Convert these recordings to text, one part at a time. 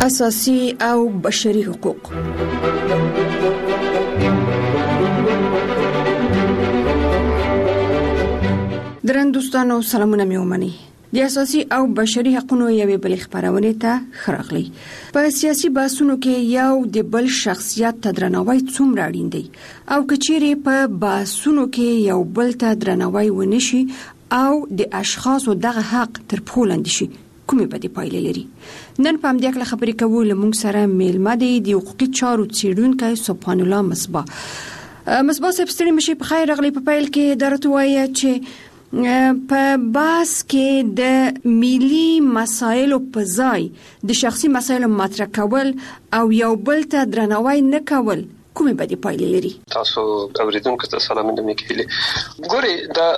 اساسي او بشري حقوق. درن دوستانو سلامونه مې ومني. د اساسي او بشري حقوقو یوې بل خبرونه ته خراغلی. په سیاسي بحثونو کې یو د بل شخصیت ته درناوی څومره اړین دی او کچېرې په بحثونو کې یو بل ته درناوی ونشي او د اشخاصو دغه حق تر پښو لاندې شي، کومې بدې پایلې لري؟ نن په همدې اړه خبرې کوو. لمونږ سره میلمه دی د حقوقي چارو څېړونکی سبحان الله مصباح. مصباح صاحب ستړي مشي، په خیر راغلی. په پیل کې درته وایي چې په باس کې د ملي مسایلو په ځای د شخصي مسایلو مطرح کول او یو بل ته درناوی نه کول کومې بدې پایلې لري؟ تاسو اوریدونکو ته سلامونه مې کوي. ګوري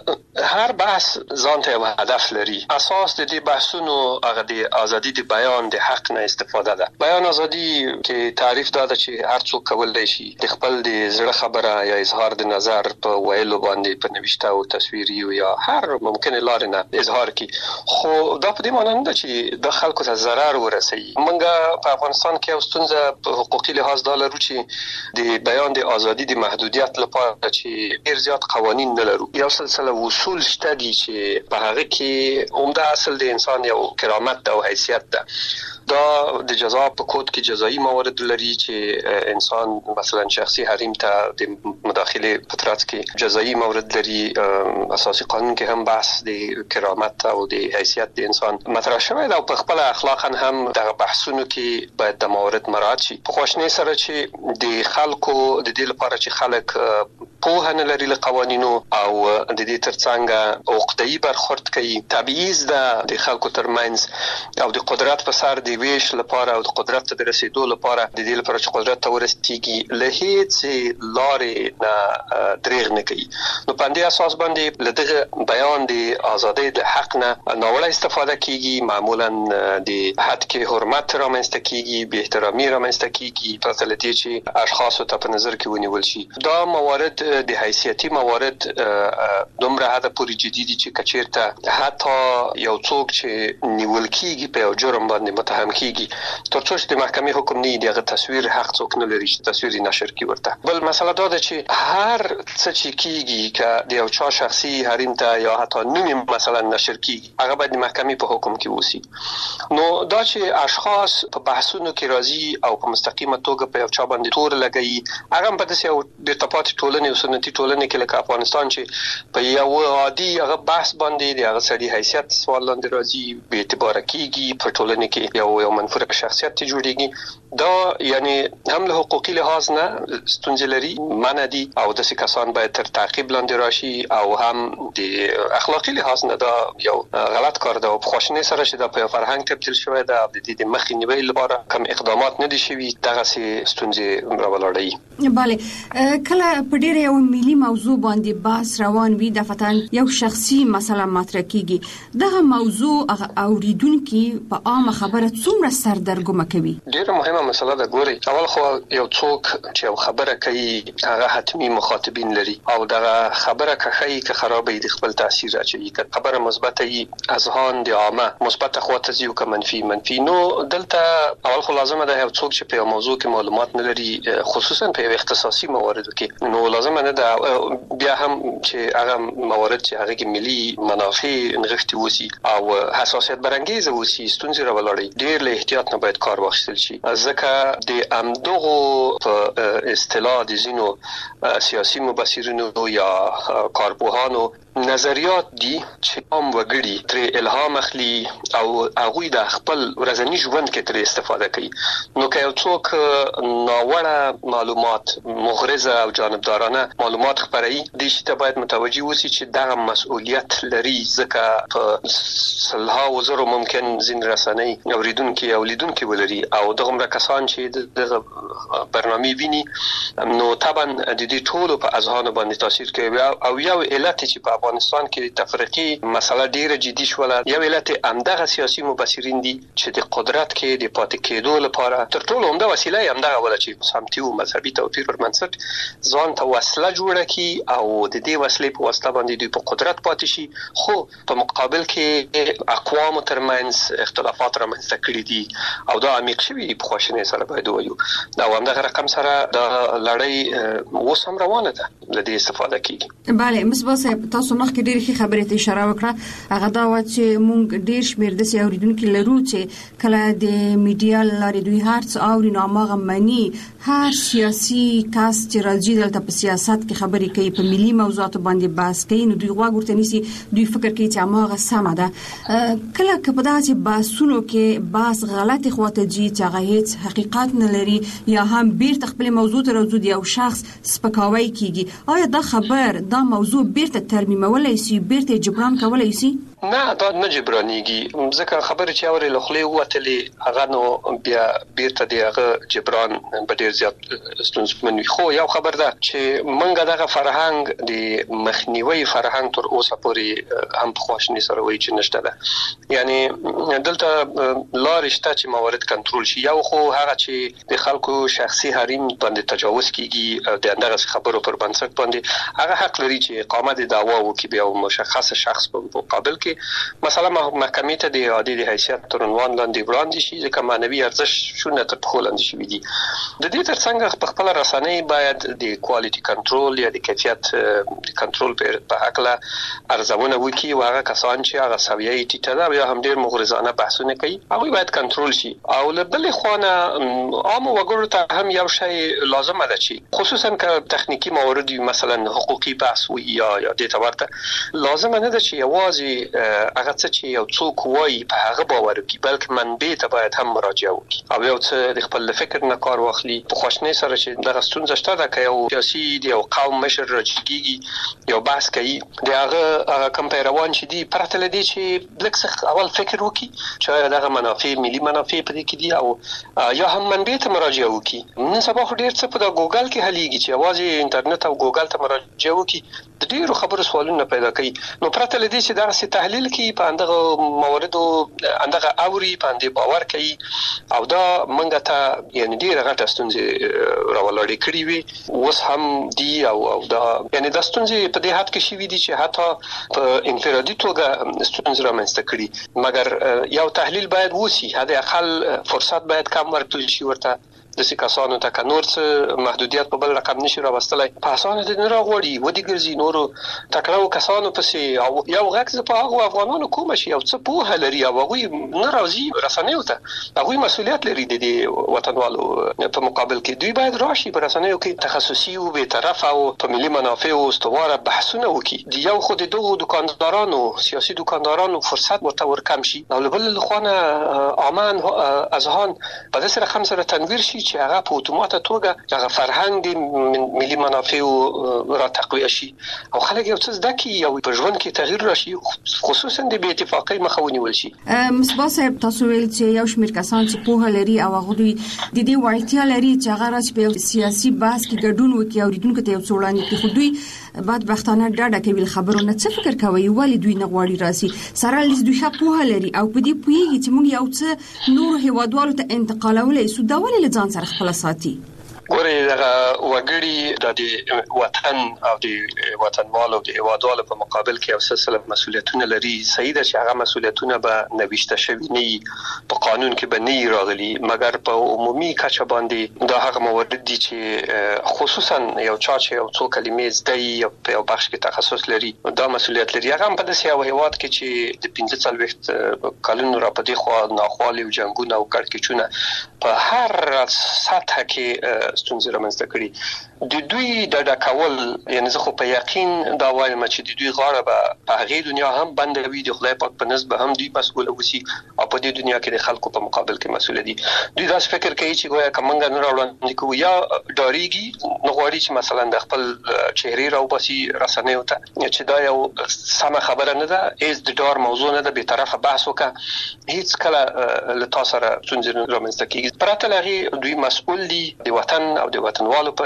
د هر بحث ځان ته یو هدف لري. اساس د دې بحثونو هغه د ازادي د بیان د حق نه استفاده ده. بیان ازادي کې تعریف دا ده چې هر څوک کولای شي د خپل د زړه خبره یا اظهار د نظر په ویلو باندې په نوښته او تصویري یا هر ممکنه لار نه اظهار کړي. خو دا په دې معنی نه ده چې د خلکو ته ضرر ورسوي. موږ په افغانستان کې یو ستونزه په حقوقي لحاظ دا لرو چې د بیان د ازادي د محدودیت لپاره چې ډیر زیات قوانین نه لرو. یو سلسله اصول شته دي چې په هغه کې عمده اصل د انسان یو کرامت او حیثیت ده. دا د جزا په کود کې جزایی موارد لري چې انسان مثلا شخصي حریم ته د مداخله په ترڅ کې جزایی موارد لري. اساسي قانون کې هم بحث د کرامت او د حیثیت د انسان مطرح شوی دا په خپل اخلاقا هم د بحثونو کې باید د موارد مراعات شي. په خوشنۍ سره چې د خلکو د دې لپاره چې خلک په نه لري له قوانینو او د دې ترڅنګ عقده‌ای برخورد کوي، تبعیض د خلکو ترمنځ او د قدرت په سر د ویش لپاره او د قدرت ته رسیدو لپاره د دې لپاره چې قدرت ته ورسیږي له هیڅ لارې نه دریغ نه کوي. نو په دې اساس باندې لدغه بیان د ازادۍ د حق نه ناوړه استفاده کیږي. معمولا د حد کې حرمت رامنځته کیږي، بې احترامي رامنځته کیږي، فاصله چې اشخاص ته په نظر کې ونیول شي. دا موارد د حیثیتي موارد دومره حد پورې جدي دي چې کچیرته حتی یو څوک چې نیول کیږي په یو جرم باندې متهم کیږي تر څو چې د محکمې حکم نه دی هغه تصویر حق څوک نه لري چې تصویر نشر کی ورته. بل مسله دا ده چې هر څه چې کیږي که د یو چا شخصي حریم ته یا حتی نوم مثلا نشر کیږي هغه باید د محکمې په حکم کې وسی. نو دا چې اشخاص په بحثونو کې راځي او په مستقیمه توګه په یو چا باندې تور لګي، هغه په داسې یو د تپاتې ټولنې او سنتي ټولنې کې لکه افغانستان چې په یو عادي هغه بحث باندې د هغه سړي حیثیت سوال لاندې راځي، به اعتبار کیږي، په ټولنه کې یو منفور شخصیت جوړیږي. دا یعنی هم له حقوقي لحاظ نه ستونزې لري، منع دي او داسې کسان باید تر تعقیب لاندې راشي، او هم د اخلاقي لحاظ نه دا یو غلط کار ده او په خواشینۍ سره چې دا په فرهنګ تبدیل شوی ده. د دې مخنیوي لپاره کوم اقدامات نه دي شوي، دغه سي ستونزې راولاړي. بله، کله په ډېر یو ملي موضوع باندې بحث روان وي، دفتن یو شخصي مسله مطرح کیږي، دغه موضوع اوریدونکي په عامه خبره څومره سردرګمه کوي؟ ډېره مهمه مسله ده. ګوري، اول خو یو څوک چې یو خبره کوي هغه حتمی مخاطبین لري او دغه خبره که که خرابې د خپل تاثیر اچوي. که خبره مثبت وي اذهان د عامه مثبت خواته ځي او که منفي. نو دلته اول خو لازمه ده یو څوک چې په یو موضوع کې معلومات نه لري، خصوصا په اختصاصي مواردو کې، نو لازمه نه ده بیا هم چې هغه موارد چې هغه کې ملي منافع نغښتي وسی او حساسیت برانګیز وسی، ستونزې راولړي. ډېر له احتیاط نه باید کار واخیستل شي، ځکه د امدغو په اصطلاح د ځینو سیاسي مبصرینو یا کارپوهانو نظریات دي چې عام وګړي تر الهام اخلي او هغوی د خپل ورځني ژوند کې تر استفاده کوي. نو که یو څوک ناوړه معلومات، مغرضه او جانبدارانه معلومات خپروي، د شي ته باید متوجي وسی چې دغه مسؤلیت لري، ځکه په سلها وزرو ممکن ځین رسنۍ اوریدونکي او لیدونکي ولري او دغه کسان چې دغه برنامه ویني، نو طبعا د دې ټولو په اذهان باندې تاثیر کوي. او یو علت چې په افغانستان کې تفریقي مسله ډیره جدي شوله. یو علت همدغه سیاسي مبصرین دي چې د قدرت کې د پاتې کېدو لپاره تر ټولو عمده وسیله یې همدغه ولا چې سمتي او مذهبي توپیر پر منځ ځان ته وسله جوړه کی او د دې وسلې په واسطه باندې دوی په قدرت پاتې شي. خو په مقابل کې اقوام ترمنځ اختلافات رامنځته کړي دي او دا عمیق شوي په خواشینۍ سره باید وایو. دا همدغه رقم سره د لړۍ اوس هم روانه ده د دې استفاده کیږي. bale مصباح صاحب تاسو مخکې ډېرې ښې خبرې ته اشاره وکړه. هغه دا و چې مونږ ډېر شمېر د اوریدونکو لرو چې کله د میډیا لارې دوی هر څه اوري نو هغه مني هر سیاسي کس چې راځي دلته په سیاست کې خبرې کوي په ملي موضوعاتو باندې بحث کوي نو دوی غواړي ورته نيسي دوی فکر کوي چې هغه سمه ده. کله که په داسې بحثونو کې بحث غلطي خواته جي چې هغه هیڅ حقیقت نه لري یا هم بیرته خپل موضوع ته راځي یو شخص سپکاوی کوي، آیا دا خبر دا موضوع بیرته ترمیمولای شي بیرته جبران کولای شي؟ نه دا نه جبرانيږي ځکه خبره چې اوري لخلې وتلې هغه نو بیا بیرته دی هغه جبران په ډیر زیات ستونزمن. خو یو خبر ده چې منګه دغه فرهنګ د مخنیوي فرهنګ تر اوسه پورې هم په خواشنی سره وایي چې نشته ده. یعنی دلته لارې شته چې موارد کنټرول شي. یو خو هغه چې د خلکو شخصي حریم باندې تجاوز کیږي د اندغه خبرو پر بنسټ باندې هغه حق لري چې اقامت دعوا وکړي بیا مشخص شخص په مقابل کې مثلا محکمې ته د عادي د حیثیت تر عنوان لاندې وړاندې شي ځکه معنوي ارزښت شونه تر پخو لاندې شي دي. د دې ترڅنګ په خپل رسنۍ باید د کوالټي کنټرول یا د کیفیت کنټرول په حقله ارزونه وکړي او هغه کسان چې هغه سویې ټیټه ده یا هم ډیر مغرضانه بحثونه کوي هغه باید کنټرول شي. او له بل خوانه عام وګړو ته هم یو شی لازم ده چې خصوصا که تخنیکی موارد مثلا حقوقي بحث وي یا د تورته لازم نه ده چې یوازې هغه څه چې یو څوک وایي په هغه باور وکړي بلکې منبع ته باید هم مراجعه وکړي او یو څه د خپل فکر نه کار واخلي. په خواشنۍ سره چې دغه ستونزه شته ده که یو سیاسي دی یو قوم مشر راځي یو بحث کوي د هغه کم پیروان چې دی پرته لدی چې لکه اول فکر وکړي چې دغه منافع ملي منافع په دې کې دي او یا هم منبع ته مراجعه وکړي. نن سبا خو ډیر څه په ګوګل کې حلېږي چې یوازې انټرنیټ او ګوګل ته مراجعه وکړي د ډیرو خبرو سوالونه پیدا کوي. نو پرته لدی چې دا څه تحلیل کوي په اندغه مواردو اندغه اوري په اندې باور کوي او دا منګه ته یعنی ډیره غټه ستونزې راولړې کړې وي اوس هم دی او دا یعنی د ستونزې په دې حد کې شي دي چې حتی په انفرادي توګه ستونزې رامنځته کړي مګر یو تحلیل باید وسی هدا اقل فرصت باید کم ورکړل شي ورته د سکاسانو ته کنور څه محدودیت په بل رقم نشي راوستلای په اسانه د نه راغوري ودی ګرځي نورو تکړو کسانو پسې او یو غږ په هغه افغانانو کوم شي او څه په هلري او هغه نه راځي رسنیو ته هغه مسؤلیت لري د وطنوالو په مقابل کې دوی باید راشي په رسنیو کې تخصصي او به طرف او په ملي منافع او استواره بحثونه وکړي. دی یو خود دغه دکاندارانو سیاسي دکاندارانو فرصت ورته ورکم شي او بل خوانه امان اذهان په داسې رقم سره تنویر شي چې هغه په اتومات توګه هغه فرهنګ ملي منافع را تقویه شي او خلک یو څه زده کوي او په ژوند کې تغییر راشي خصوصا د بې اتفاقۍ مخه ونیول شي. مصباح صاحب تاسو ویل چې یو شمېر کسان چې په لري او هغه دوی د دې وړتیا لري چې هغه راځي په سیاسي بحث کې ګډون وکړي او ریډونکو ته یو څه وړاندې کړي خو دوی بعد بختانه ډاډه کوي خبرونه څه فکر کوي ولی دوی نه غواړي راسي سره لیز دوی په لري او په دې پوهیږي چې موږ یو څه نور هیوادوالو ته انتقالولای سو دا ولې لځان سره خپل ساتي. ګورې دغه وګړي د وطن او د وطنوالو د هیوادوالو په مقابل کې یو سلسله مسؤلیتونه لري. صحیح ده چې هغه مسؤلیتونه به نوښته شوي نه په قانون کې به نه راغلي مګر په عمومي کچه باندې دا هغه موارد دي چې خصوصا یو چا چې یو څو کلمې زده یې په یو بخش کې تخصص لري دا مسؤلیت لري. هغه په داسې یو هیواد کې چې د 15 کلونو را پدې خو ناخوالي او جنگونه او کړکېچونه په هر سطح کې ستونزې رامنځته کړي. د دوی د ډکول یعنی زه خو په یقین دا وایم چې د دوی غاړه به په هغه دنیا هم بندوي د خدای پاک په نسبت هم دوی مسؤل وسی او په دې دنیا کې د خلکو په مقابل کې مسؤل دي. دوی دا فکر کوي چې ګویا کومنګ نه راوړل کوي یا ډاریږي نو غواړي چې مثلا د خپل چهرې راوباسي رسنیو ته چې دا یو سمه خبره نه ده هیڅ د ډار موضوع نه ده به طرفه بحث وکړه هیڅ کله له تاسو سره څنګه رامنځته کیږي پرته لغي دوی مسؤل دي د وطن او د وطنوالو په ارتباط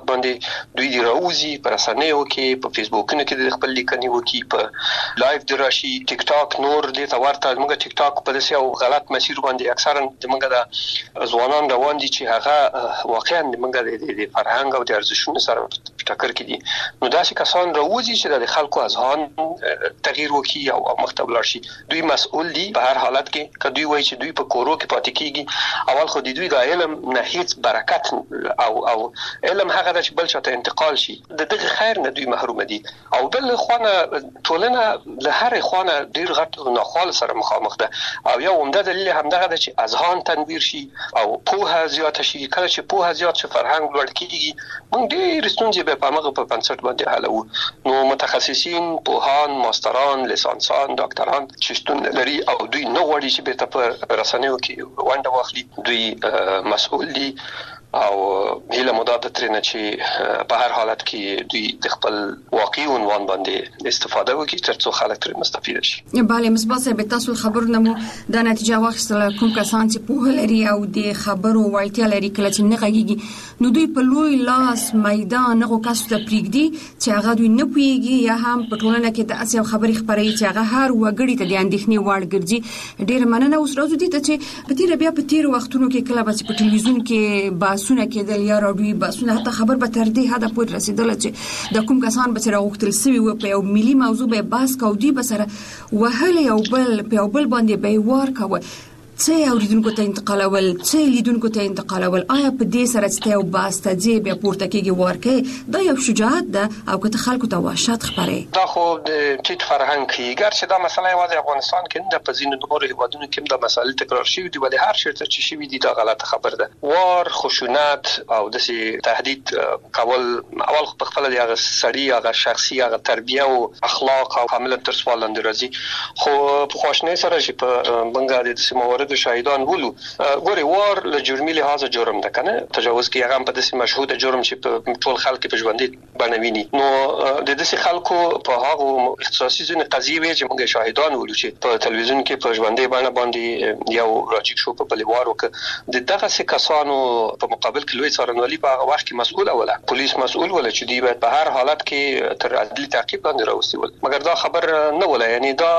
باندې دوی دی راوځي پر رسنیو کې په فیسبوکونو کې د خپل لیکنې وکي په لایو د راشي ټیک ټاک نور د تورته موږ ټیک ټاک په داسې او غلط مسیر باندې اکثرا د موږ د ځوانان روان دي چې هغه واقعا د موږ د فرهنګ او د ارزښتونو سره ټکر کې دي نو داسې کسان راوځي چې د خلکو اذهان تغییر وکي او مختبل شي دوی مسؤل دي په هر حالت کې کدوې وایي چې دوی په کورو کې پاتې کیږي اول خو دوی د علم نه هیڅ برکت او علم هغه د بل چاته انتقال شي دغه خیر نه دوی محروم دي او بل خوانه ټولنه له هر خوانه ډیر غټ ناخوال سره مخامخ ده او یو عمده دلیل همدغه ده چې اذهان تنویر شي او پوهه زیات شي کله چې پوهه زیات شي فرهنګ لوړ کیږي موږ ډیر ستونزې به په هغه په بنسټ باندې حلو نو متخصصین پوهان ماستران لیسانسان ډاکټران چې شتون لري او دوی نه غواړي چې به په رسنیو کې ونډه واخلي دوی مسؤل دي او هیله مدد ترنه چې په هر حالت کې دوی د خپل واقعي عنوان باندې استفاده وکړي ترڅو خلک تر مستفید شي. بله مصباح صاحب تاسو خبرونه مو د نتیجه واخیستله کوم کسان چې پوهه لري او د خبرو وړتیا لري کله چې نه غږیږي نو دوی په لوی لاس میدان هغه کس ته پریږدي چې هغه دوی نه پوهیږي یا هم په ټولنه کې د اسیا خبري خبري چې هغه هر وګړي ته د اندېښنې وړ ګرځي. ډیر مننه اوس راځو دي چې په تیر وختونو کې کله به په ټلویزیون کې باسونه کېدل یا راډیوي باسونه حتی خبر به تر دې حد پورې رسیدل چې د کوم کسان به سره غوښتل سوي و په یو ملي موضوع به باس کو دی به سره وهله یو بل باندې به وار کوي څه اوریدونکو ته انتقالول څه لیدونکو ته انتقالول آیا په دې سره چې یو باسته دی به پورته کېږي ورکه دا یو شجاعت ده او که خلکو ته وحشت خبره دا خو د ټیټ فرهنګ کې ګر چې دا مسله یوازې افغانستان کې نه په ځینو نورو هیوادونو کې دا مسله تکرار شوې دي ولې هر چیرته چې شوې دي دا غلطه خبره ده وار خشونت او داسې تهدید کول اول په خپل هغه سړی هغه شخصي هغه تربیه او اخلاق او کاملا تر سوال لاندې راځي خو په خوشنه سره چې په بنګا د سیموارد شاهدان ولو ګوري وار له جرمي لحاظ جرم ده کنه تجاوز کې هغه په داسې مشهود جرم چې په ټول خلک په ژوندې بنویني نو د داسې خلکو په هغه اختصاصي ځینې قضیې وی چې موږ شاهدان ولو چې په تلویزیون کې په ژوندې باندې یو راجیک شو په بلیوار وک د دغه څه کسانو په مقابل کې لوی څارنوالي په هغه وخت کې مسؤل ولا پولیس مسؤل ولا چې دی باید په هر حالت کې تر عدالتي تعقیب لاندې راوستي ول مګر دا خبر نه ولا یعنی دا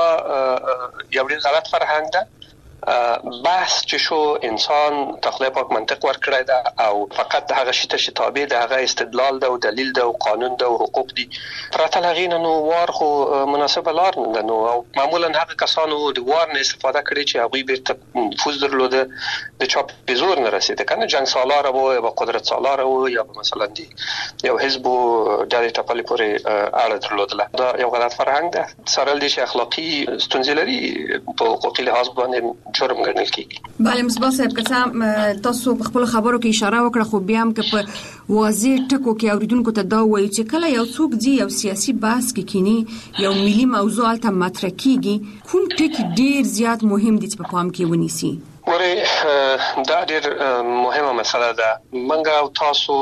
یو غلط فرهنګ ده بحث چې شو انسان تخلیه پاک منطق ورکړی ده او فقط هغه شی ته چې تابع ده هغه استدلال ده او دلیل ده او قانون ده او حقوق دي پرته لغینه نو وار خو مناسبه لار نه نو او معمولا هغه کسانو د وار نه استفاده کړي چې هغه بیرته نفوذ درلوده د چاپ بزور نه رسیده کنه جنگ سالار وو یا قدرت سالار وو یا مثلا دی یو حزب د ټاپلې پورې اړه درلوده دا یو غلط فرهنګ ده سره د اخلاقی ستونزې لري په حقوقي لحاظ باندې جرم ګڼل کیږي. بله مصباح صاحب که تاسو په خپل خبرو کې اشاره وکړه خو بیا هم که په واضح ټکو کې اوریدونکو ته دا وایي چې کله یو څوک دی یو سیاسي بحث کې کینی یو ملي موضوع ته مطرح کیږي کوم ټکی ډیر زیات مهم دي چې په پام کې ونیسي ورې دا ډېر مهمه مسله ده منګه او تاسو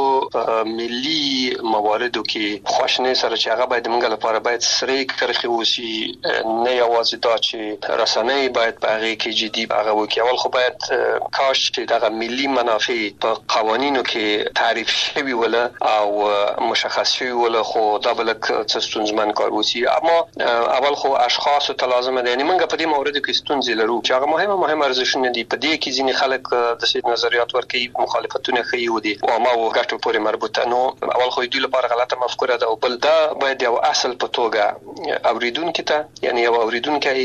ملي مواردو کې خوشنه سره چې هغه باید منګه لپاره باید سری کرخي وسی نه یوازې دا چې رسنۍ باید په هغه کې جدي هغه وکي اول خو باید کاش چې دغه ملي منافع په قوانینو کې تعریف شوی ولا او مشخص شوی ولا خو دا بلک څه ستونزمن کار وسی اما اول خو اشخاص ته لازم ده یعنی منګه په دې مورد کې ستونزې لرو چې هغه مهم ارزښتونه دي په دې کې ځینې خلک د سید نظریات ورکوي مخالفتونه کوي ودي او ما وګټو پورې مربوطه نو اول خو دوی لپاره غلطه مفکوره ده او بل دا باید یو اصل په توګه اوریدونکو ته یعنی یو اوریدونکو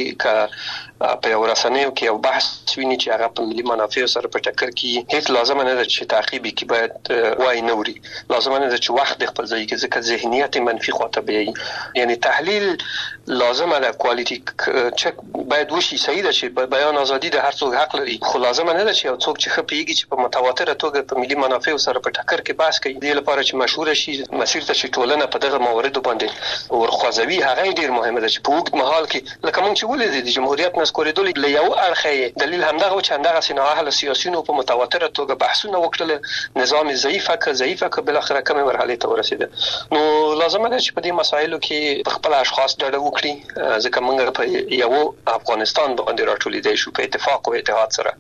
ک په یو رسنیو کې یو بحث ویني چې هغه په ملي منافع سره په ټکر کې هیڅ لازم نه ده چې تعقیب کی باید وای نوري لازم نه ده چې وخت خپل ځای کې ځکه ذهنیت منفي خاطب یعنی تحلیل لازم ده کوالټي چک باید وشي صحیح ده چې بیان ازادي ده هر څوک حق لري خو لازم نه ده چې یو څوک چې خپيږي چې په متواتره توګه په ملي منافع سره په ټکر کې بحث کوي د لپاره چې مشهور شي مسیر ته چې ټولنه په دغه موارد باندې ورخوځوي هغه ډیر مهمه ده چې په وخت مهال کې لکه مونږ چې ولې د جمهوریت نسکوریدل له یو اړخه دلیل همدغه چې همدغه سینا اهل سیاسيونو په متواتره توګه بحثونه وکړل نظام ضعیفه که بل اخره کومه مرحله ته ورسیده نو لازم ده چې په دې مسایلو کې خپل اشخاص ډډه وکړي ځکه موږ په یو افغانستان باندې راټولېدای شو په اتفاق او اتحاد سره بل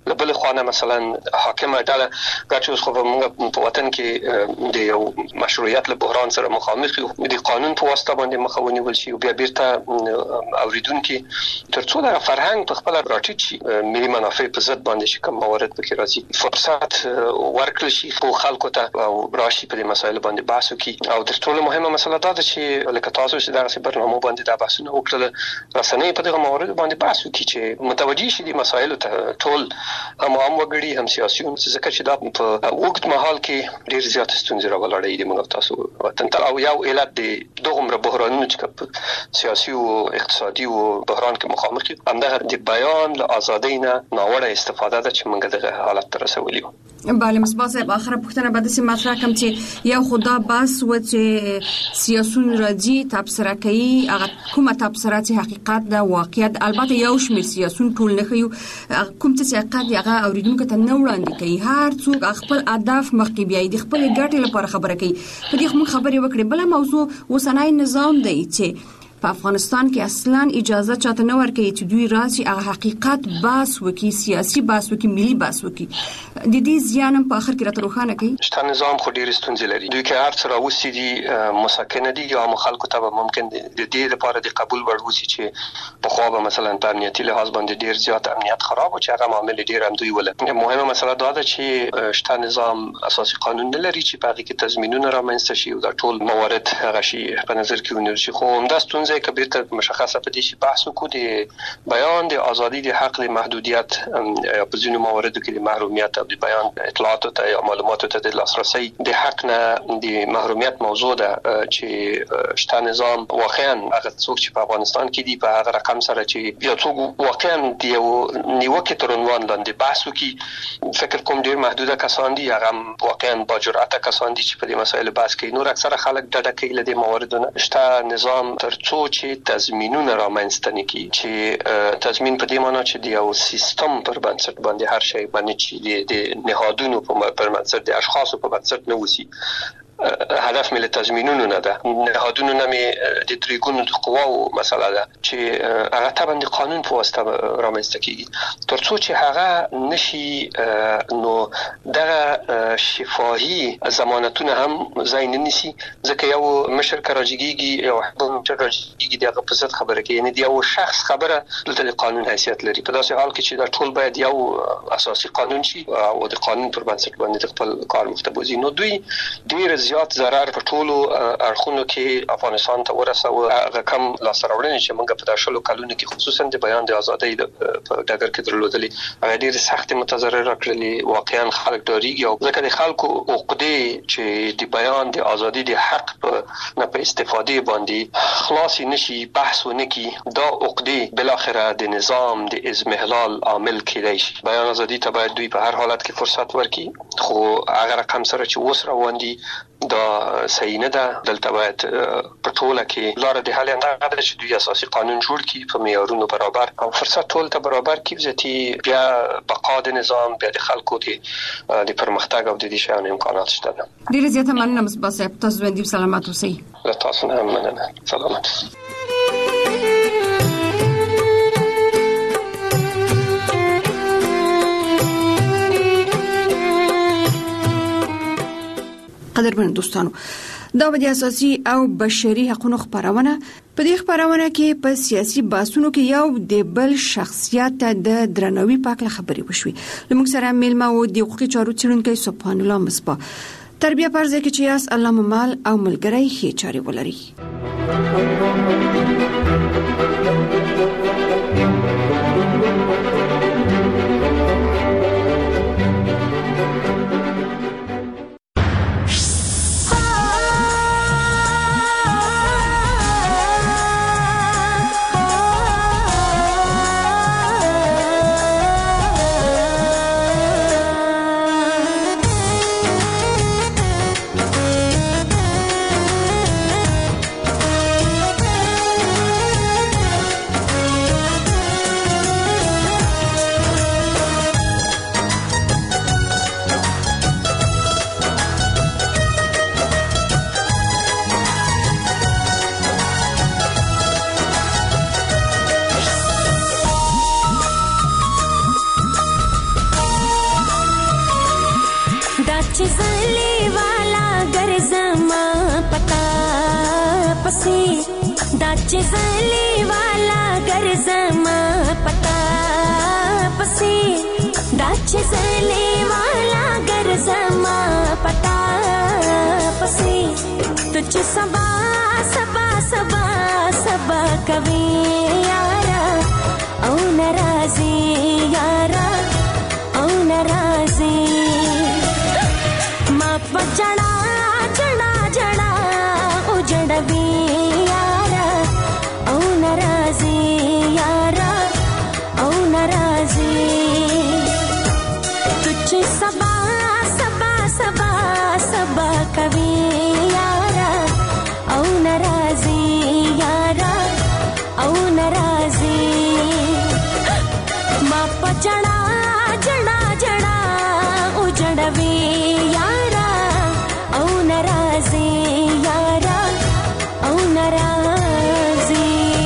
پخوانه مثلا حاکمه ډله ګټ اوس خو موږ په وطن کې د یو مشروعیت له بحران سره مخامخ یو د قانون په واسطه باندې مخاوني ول شي او بیا بیرته اوریدونکو ترڅو د فرهنګ په خپل راټیټ شي ملي منافع په ضد باندې چې کوم موارد پکې راځي فرصت ورکړل شي خو خلکو ته او راشي په مسایل باندې بحث وکړي او د ټولو مهمه مسله دا ده چې لکه تاسو چې دغه برنامه باندې دا بحثونه وکړل رسنۍ په دغه موارد باندې بحث وکړي چې متوجي شي د مسایلو ته ټول هم وګړي هم سیاسيون ځکه چې دا په وخت مهال کې ډیر زیات ستونزې راولړې دي موږ تاسو وطن ته او یو علت د دغه بحرانونو چې سیاسي او اقتصادي او بحران کې مخامخ دي همدغه د بیان له ازادۍ نه ناوړه استفاده ده چې موږ دغه حالت ته رسولي بله مصباح صاحب اخره پوښتنه به د مطرح کوم چې یو خدا بس و چې سیاسيون راځي تبصره کوي هغه کومه تبصره چې حقیقت د واقعیت البته یو شمېر سیاسيون ټول نه خيو کوم چې حقیقت هغه اوریدونکو ته نه وړاندې کوي هر څوک خپل اهداف مخکې بیاي د خپل ګټې لپاره خبره کوي په دې موږ خبرې وکړې بل موضوع وسنای نظام دی چې په افغانستان کې اصلا اجازه چاته نه ورکوي چې دوی راشي هغه حقیقت بحث وکړي سیاسي بحث وکړي ملي بحث وکړي د دې زیان په اخر کې راته روښانه کوي شته نظام خو ډیر ستونزې لري دوی کې هر څه راوستي دي مسکنه دي یا خلکو ته ممکن د دې لپاره د قبول وړ وسی چې په خو به مثلا په امنیتي لحاظ باندې ډیر زیات امنیت خراب او چې هغه معاملې ډیر هم دوی ولې مهمه مسله دا ده چې شته نظام اساسي قانون نه لري چې په هغه کې تضمینونه رامنځته شي او د ټول موارد هغه شي په نظر کې ونیول شي خو همدا ستونزه کبیر ته مشخصه په دې شي بحث وکړو د بیان د ازادي د حق د محدودیت په ځینو مواردو کې د محرومیت او د بیان اطلاعاتو ته یا معلوماتو ته د لاسرسي د حق نه د محرومیت موضوع ده چې شته نظام واقعا هغه څوک چې په افغانستان کې دی په هغه رقم سره چې یا څوک واقعا دی نیوکه تر عنوان لاندې بحث وکړي فکر کوم ډیر محدوده کسان دي هغه واقعا با جرأت کسان دي چې په دې مسایلو بحث کوي نور اکثره خلک ډډه کوي له دې مواردونو شته نظام ترڅو چې تضمینونه رامنځته نکړي چې تضمین په دې معنی چې د یو سیستم پر بنسټ باندې هر شی باندې چې د نهادونو پر بنسټ د اشخاصو په بنسټ نه وسی هدف ملي تضمینونه نه ده نهادونو نه د تریګونو د قواو مسله ده چې هغه تابع قانون په واسطه رامنځته کیږي ترڅو چې هغه نشي نو دغه شفاهي ضمانتونه هم ځای نه نیسي ځکه یو مشر کراجګيږي یو مشر کراجګيږي دغه په څه خبره کوي یعنی یو شخص خبره د قانون حیثیت لري په داسې حال کې چې دا ټول باید یو اساسي قانون شي او د قانون پر بنسټ باندې خپل کار مختبوزي نو دوی ډیر زیات ضرر په ټولو اړخونو کې افغانستان ته ورسوه هغه کم لاسراوړنې چې موږ په داشلو کلونو کې خصوصا د بیان د ازادۍ په ډګر کې درلودلې هغه ډیر سخت متضرر کړلې واقعا خلک ډاریږي او ځکه د خلکو عقدې چې د بیان د ازادۍ د حق نه په استفادې باندې خلاص نشي بحث ونکي دا عقدې بل اخره د نظام د ازمهلال عامل کېدای شي بیان ازادۍ ته باید دوی په هر حالت کې فرصت ورکړي خو هغه رقم سره چې وس روان دي دا صحیح نه ده دلته باید په ټوله کې لاره د حل اندازه ده چې دوی اساسي قانون جوړ کړي په معیارونو برابر او فرصت ټول ته برابر کړي چې بیا بقا د نظام بیا د خلکو د پرمختګ او د دې شیانو امکانات شته ده ډیره زیاته مننه مصباح صاحب تاسو باندې سلامات اوسئ تاسو هم مننه سلامات قدرمن دوستانو دا د اساسي او بشري حقوقو خبرونه په دې خبرونه کې په سیاسي بحثونو کې یو د بل شخصیت د درناوي په اړه خبرې وشوي لمږ سره میلمه او د حقوقي چارو څېړونکی سبحان الله مصباح تربیه پرځه کې چې اس الله مال او ملګری هي چاري ولري चले वाला गरजमा पता पसी दाच चले वाला गरजमा पता पसी दाच चले वाला गरजमा पता पसी तुझ सबा सबा सबा सबा कवी यारा औ नाराजी यारा औ नाराजी जड़ा जड़ा जड़ा उजड़वी यारा औ नाराजी यारा औ नाराजी तुझ सबा सबा सबा सबा कवी यारा औ नाराजी यारा औ नाराजी माप जड़ा जड़ा जड़ा उजड़वी यारा औ नाराजी यारा औ नाराजी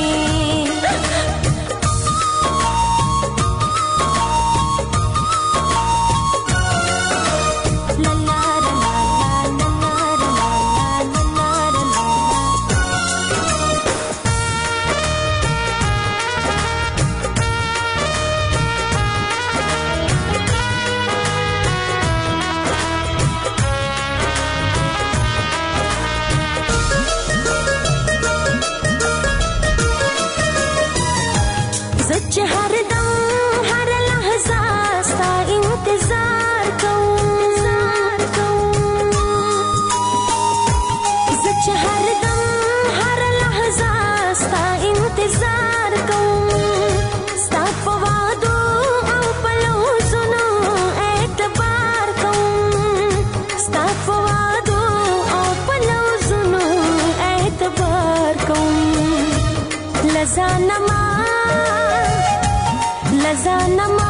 सच हर दम हर लहजा सा इंतजार सच हर दम हर लहजा सा इंतजार सा पवादो औ पलो सुनो एतबार सा पवादो औ पलो सुनो एतबार लजानमा लजानमा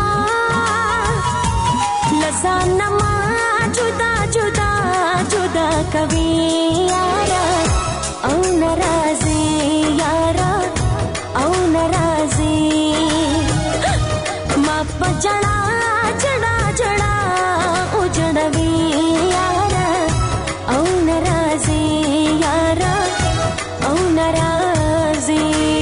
लजानमा जुदा जुदा जुदा कभी यारा औ नाराजी यारा औ नाराजी माप जड़ा जड़ा जड़ा उजड़वी यारा औ नाराजी यारा औ नाराजी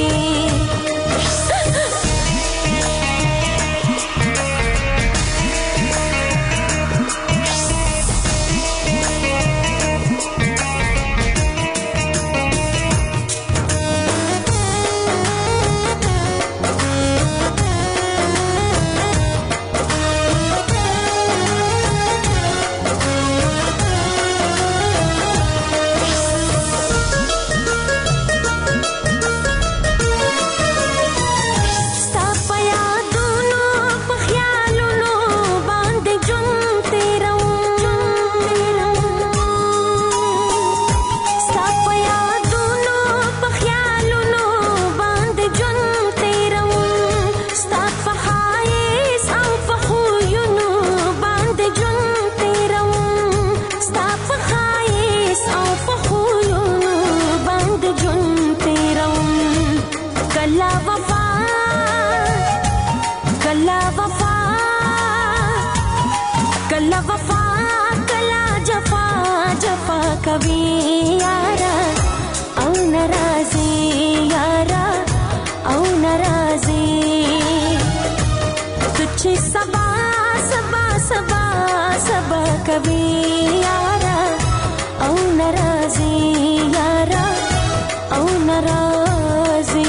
कला वफा कला जफा जफा कभी यारा औ नाराजी यारा औ नाराजी तुझे सबा सबा सबा सबा कभी यारा औ नाराजी यारा औ नाराजी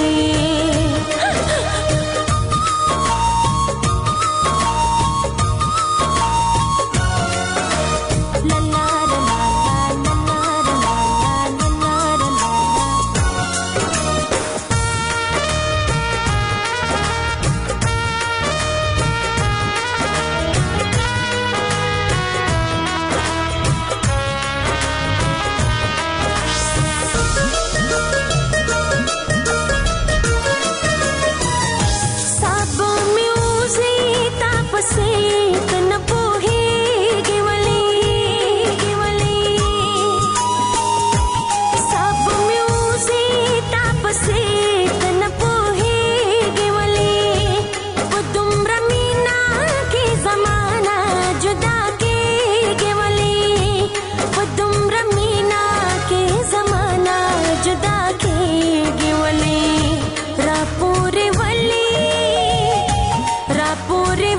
پوری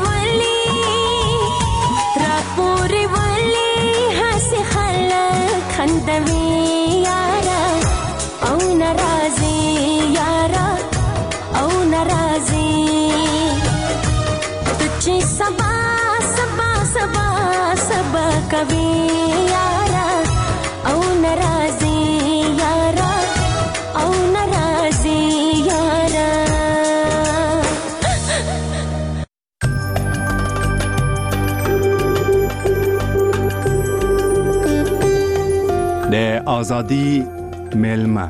ولی هسې خلک خندوي یاره او ناراضي یاره او ناراضي ته چې سبا سبا سبا سبا کوي یاره او ناراضي یاره او ناراضي یاره د ازادي میلمه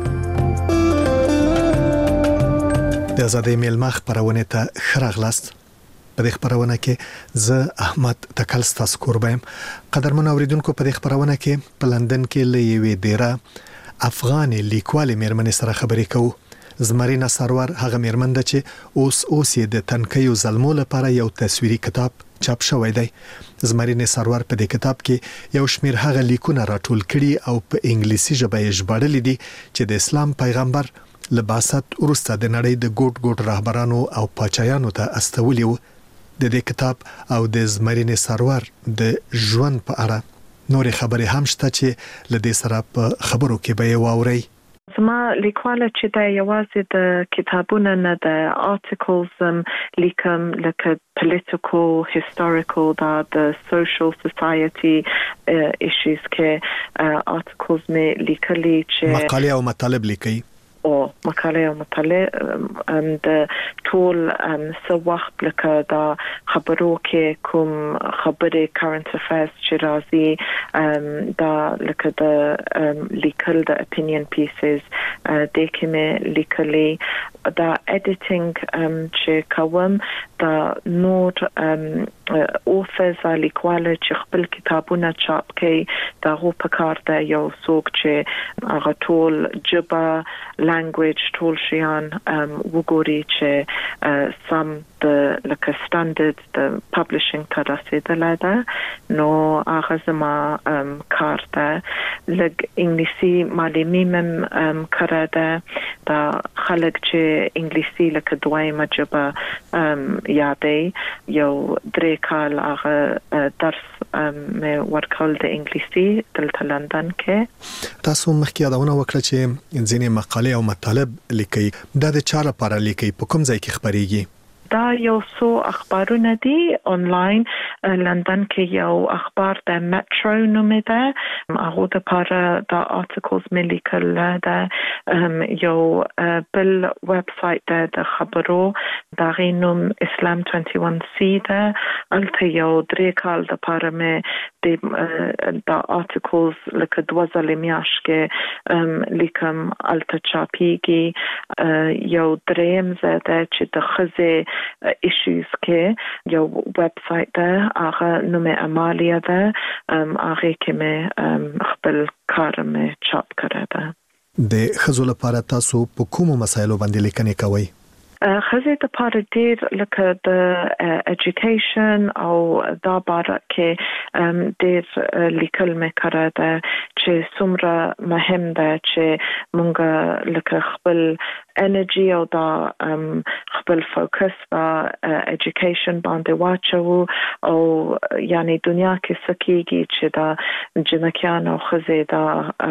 د ازادي میلمه خبرونه ته خراغلاست. په دې خبرونه کې زه احمد تکل ستاسو قربایم. قدرمن اوریدونکو په دې خبرونه کې په لندن کې لوي ډیره افغان لیکوال میرمن سره خبرې کوو. زمرینا سرور هغه میرمن ده چې اوس یې د تنکیو ظلمو لپاره یو تصویري کتاب چاپ شوی دی. زمرینا سرور په دې کتاب کې یو شمېر هغه لیکونه راټول کړي او په انګلیسي ژبه یې ژباړلي دي چې د اسلام پیغمبر لباست ورسته د نړۍ د ګوټ رهبرانو او پاچایانو ته استولي وو. د دې کتاب او د زمرینا سرور د ژوند په اړه نورې خبرې هم شته چې لدې سره په خبرو کې به یې واورئ. زما لیکواله چې د یوازې د کتابونو نه د articles لیکم لکه political, historical, the social society issues کې articles مې لیکلي چې مقالې او مطالب لیکي او مقاله او مطالعه د ټول څو وخت لکه دا خبرو کې کوم خبره current affairs چې راځي دا لکه د لیکل د opinion pieces د کومه لیکلي دا editing چې کوم دا نور authors لیکواله چې خپل کتابونه چاپ کوي دا هو په کار ده یو څوک چې هغه ټول جبه language ټول شیان وګوري چې some the like a standard the publishing ته رسیدلی ده نو هغه زما کار ده لږ انګلیسي معلومي کړی ده دا خلک چې انګلیسي لکه دویمه ژبه یادوي یو 3 کال هغه درس مې ورکول د انګلیسي دلته لندن کې. تاسو مخکې یادونه وکړه چې ځینې مقالې او مطالب لیکي دا د چا لپاره لیکي په کوم ځای کې خبريږي؟ دا یو څو اخبارونه دي آنلاین لندن کې یو اخبار د میټرو نوم ده هغه د لپاره د articles مې لیکل ده یو بل ویب سایټ ده د خبرو دا غینوم اسلام 21c ده الته یو 3 کال د لپاره مې د articles لکه 2000 میاشت کې لیکم الته چاپیږي یو دریم زده چې د خزه issues کې یو ویب سایټ ده هغه نوم امالیا ده هغه کې مې خپل کار مې چاپ کړی ده. د خزو لپاره تاسو په کومو مسایلو باندې لیکنې کوئ؟ خزه د پاره ډیر لکه د education او دا باره کې ډیر لیکل مې کړی ده چې څومره مهم ده چې مونږ لکه خپل energy او دا خپل فوکس په education باندې واچو او یعنی دنیا کې سکیږي چې دا جنکیان او خزه دا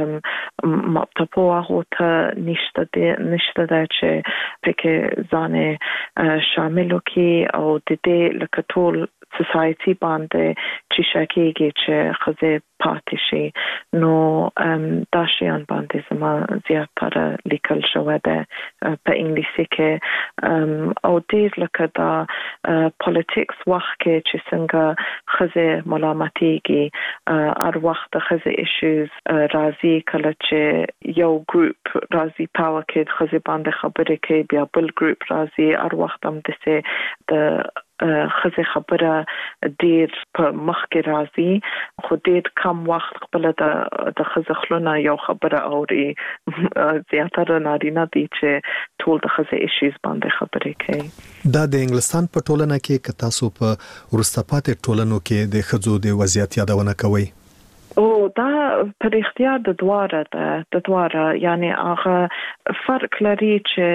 مطلب هوته نشته ده چې پکې ځانه شامل کی او د دې لکه ټول سوسايټي باندې چې شکیږي چې خزه پاتې شي نو دا شیان باندې زما زیاتره لیکل شوی ده په انګلیسي کې او ډیر لکه دا پالیټکس وخت کې چې څنګه خزه ملامتيږي هر وخت خزه ایشوز راځي کله چې یو ګروپ راځي پاور کې خزه باندې خبرې کوي بیا بل ګروپ راځي هر وخت هم د خزه خبره ډیر په مخ کې راځي خو ډیر کم وخت خپل د خزه خلونه یو خبره اوري زیاتره نارینه دي چې ټول د خزه ایشوز باندې خبرې کوي. دا د انګلستان په ټولنه کې که تاسو په وروسته پاتې ټولنو کې د خزو د وضعیت یادونه کوئ؟ او دا پر اختیار د دواره یعنی هغه فرق لري چې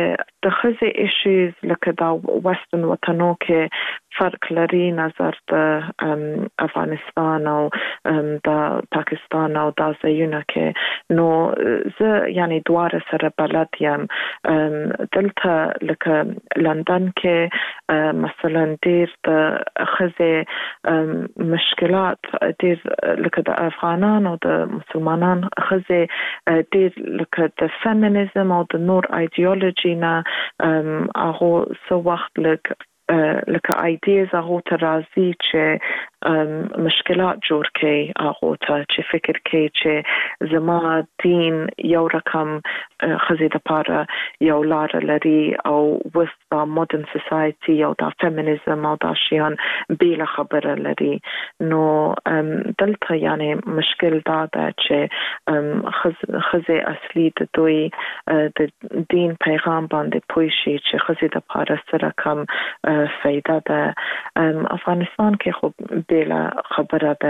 د خزي ایشوز لکه دا وسترن وطنو کې فرق لري نظر د افغانستان او د پاکستان او د ځایونو کې نو زه یعنی دواره سره بلد یم دلته لکه لندن کې مثلا ډیر د خزي مشکلات ډیر لکه د افغانان او د مسلمانان خزي ډیر لکه د فيمينيزم او د نور ایديولوژي نه هغه سو وخت لکه ایدیز هغه ته راځي چې مشکلات جوړ کړي هغه ته چې فکر کوي چې زما دین یو رقم خزي د پاره یو لار لري او وستا مودرن سوسايټي او د فيمينيزم او د شيان بیل خبره لري نو دلته یعنی مشکل دا ده چې خزي اصلي د دوی د دین پیغام باندې پوي شي چې خزي د پاره سره کم فائدہ ده افغانستان کې خو بیل خبره ده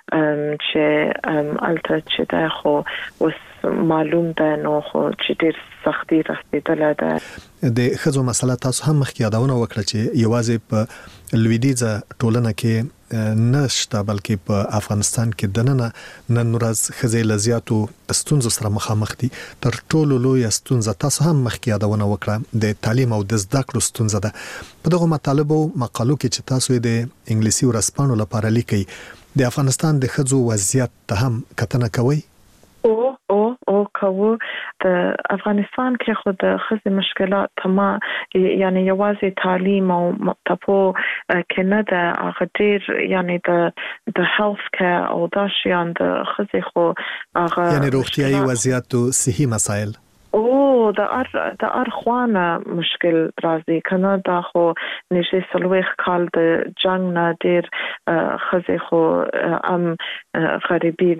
چې الته چې ده خو وس معلوم ده نو خو چې ډیر سختي رسیدله ده د خزو مسله تاسو هم مخکې یادونه وکړه چې یوازې په لویدیځه ټولنه کې نشته بلکې په افغانستان کې دننه نن ورځ خزي لزیاتو ستونزو سره مخامخ دي تر ټولو لوی ستونزه تاسو هم مخکې یادونه وکړه د تعلیم او د زده کړو ستونزه ده په دغه مطالبه او مقالو کې چې تاسو د انګلیسي ورسپانو لپاره لیکي د افغانستان د خزو وضعیت ته هم کتنه کوي او کوو د افغانستان کې خو د خزي مشکلات تما یعنی یوازې تعلیم او مکتبو کې نه ده هغه ډیر یعنی د هیلث کیر او د شیان د خزي خو هغه یعنی روغتیايي وضعیت او صحي مسایل د ارخوانه مشکل راځي کنه دا خو نشه سلوخ کال د جنگ نه ډیر خزي خو غریبي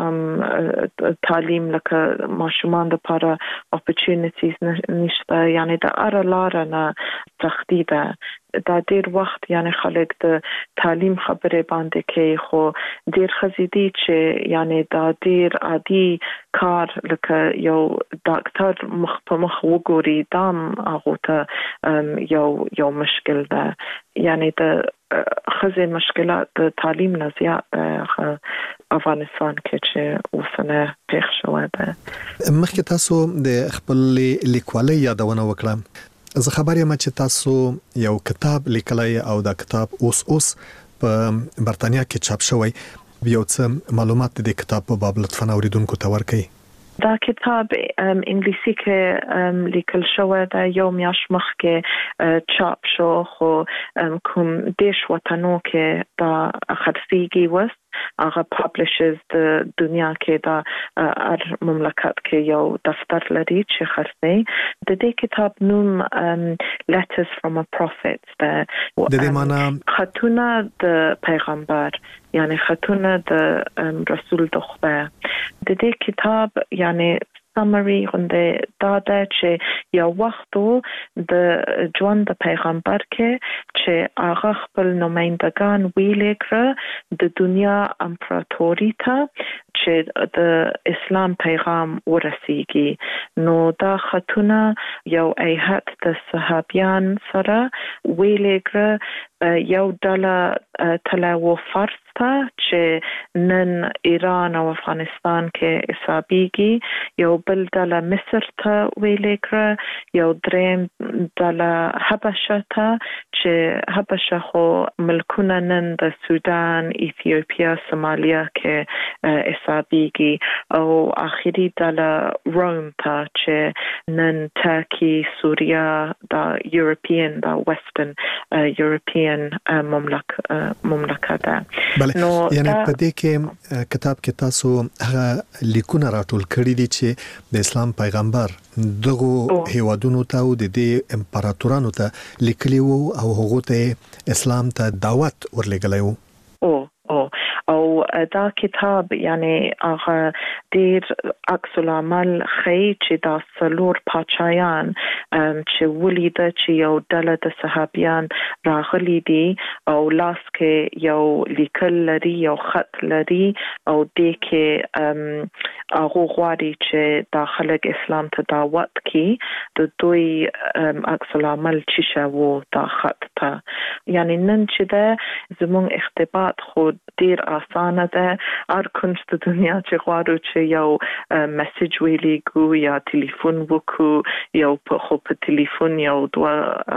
ده تعلیم لکه ماشومان د لپاره اپورتونټیز نشته یعنی د لار نه سختی ده دا ډیر وخت یعنی خلک د تعلیم خبره باندې کې خو ډیر خزيدي چې یعنی دا ډیر عادي کار لکه یو ډاکټر مخ په مخ وګوري دام هغه ته یو مشکل ده یعنی د خزي مشکلات د تعلیم نه زیات افغانستان کې چې اوسنه پېښ شوه ده مخکې تاسو د خپل لیکوالۍ یادونه وکړه زه خبر یم چې تاسو یو کتاب لیکلای او دا کتاب اوس په برتانیا کې چاپ شوی یو څه معلومات د کتاب په باب لطفاً اوریدونکو ته ورکړئ دا کتاب انګلیسي کې لیکل شوی دا یو میاش مخکې چاپ شو خو کوم دیش وطنو کې دا خرڅیږي وس هغه پابلشرز د دنیا کې دا هر مملکت کې یو دفتر لري چې خرڅي د دې کتاب نوم Letters from a Prophet د دې معنی خطونه د پیغمبر یعنی خطونه د رسول د خدای د دې کتاب یعنی سمری غونډه دا ده چې یو وختو د ژوند د پیغمبر کې چې هغه خپل نمائندگان ویلې کړ د دنیا امپراتوري ته چې د اسلام پیغام ورسیږي نو دا خطونه یو ایهات د صحابیان سره ویلې کړ یو ډله تلاو فرض ته چې نن ایران او افغانستان کې حسابيږي یو بل ډله مصر ته ویلې کړ یو دریم ډله حبشه ته چې حبشه خو ملکونه نن د سودان ایتیوپیا سومالیا کې حسابيږي او اخیری ډله روم ته چې نن ترکی سوریا د یورپین د وسترن یورپین مملکت ده نو یعنی په دې کې کتاب کې تاسو هغه لیکونه راټول کړی دي چې د اسلام پیغمبر دغه هیوادونو ته او د دې امپراتورانو ته لیکلی وو او هغه ته اسلام ته دعوت ورلګلی وو او دا کتاب یعنی هغه ډیر عکس العمل خی چې دا څلور پاچایان چې ولید چې یو ډله د صحابیان راغلي دي او لاس کې یو لیکل لري یو خط لري او دې کې هغه غواړي چې داخله اسلام ته دعوت کړي د دوی عکس العمل چې شاو دا خط ته یعنی نن چې دا زموږ اختباط خو ډیر اسانه ده هر کوم د دنیا چې غواړو چې یو میسج ویلیږو یا ټلیفون وکړو یو په ټلیفون یو دوه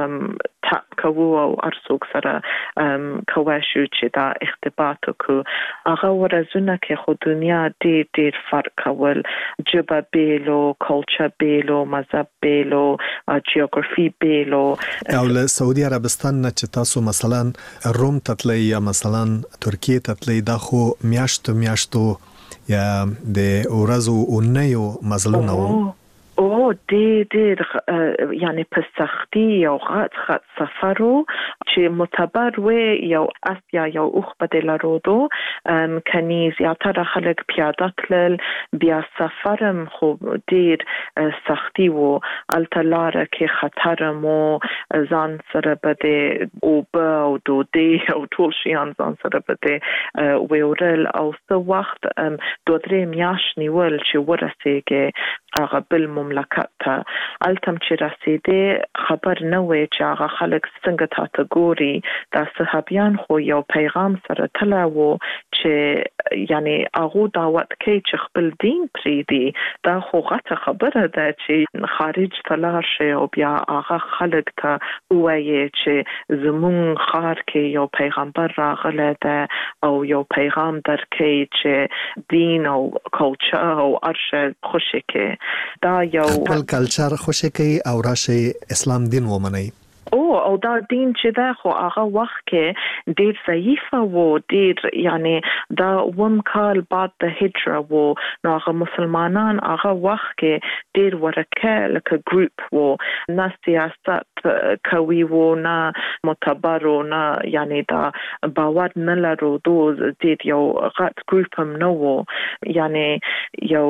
تاپ کوو او ارڅوک سره کوي چې دا اختباط وکړو هغه ورځونه کې خو دنیا ډیر فرق کول جبه بیلو کلچر بیلو مذهب بیلو جیوغرافي بیلو او له سعودي عربستان نه چې تاسو مثلا روم تتلی یا مثلا ترکیه تتلی دا خو میاشتو یا د ورځو اونیو مزلونه او ډېر یعنی په سختي یو غټ سفرو چې معتبر وي یو اسیا یو اوخ بدل رودو کني زیاتره خلک پیاده تلل بیا سفرم خو ډېر سختي وو التلاره کې خطر مو ځان سره بده او او دوی او ټول شیان ځان سره بده ویورل او څو وخت 2-3 میاشتې نیول چې ورسېږي هغه بل مملکت ته التم چې رسیدې خبر نه وي چې هغه خلک څنګه تاسو ګوري دا صحابیان خو یو پیغام سره تلاو چې یعنی هغه دعوت کوي چې خپل دین پریدي دا خو غټه خبره ده چې خارج تلار شي او بیا هغه خلک ته وایي چې زمون خار کې یو پیغمبر راغله ده او یو پیغام درکې چې دین او کلچر او ارشه خوشی کې دا یو خپل کلچر خوشی کوي او راشي اسلام دین ومني او دا دین چې دا خو هغه وخت کې ډیر ضعیف وو ډیر یعنی دا کال بعد د هجره وو نو هغه مسلمانان هغه وخت کې ډیر ورکه لکه ګروپ وو نه سیاست کوي وو نه معتبر نه یعنی دا باور نه لرو ډیر یو غټ ګروپ هم نه وو یعنی یو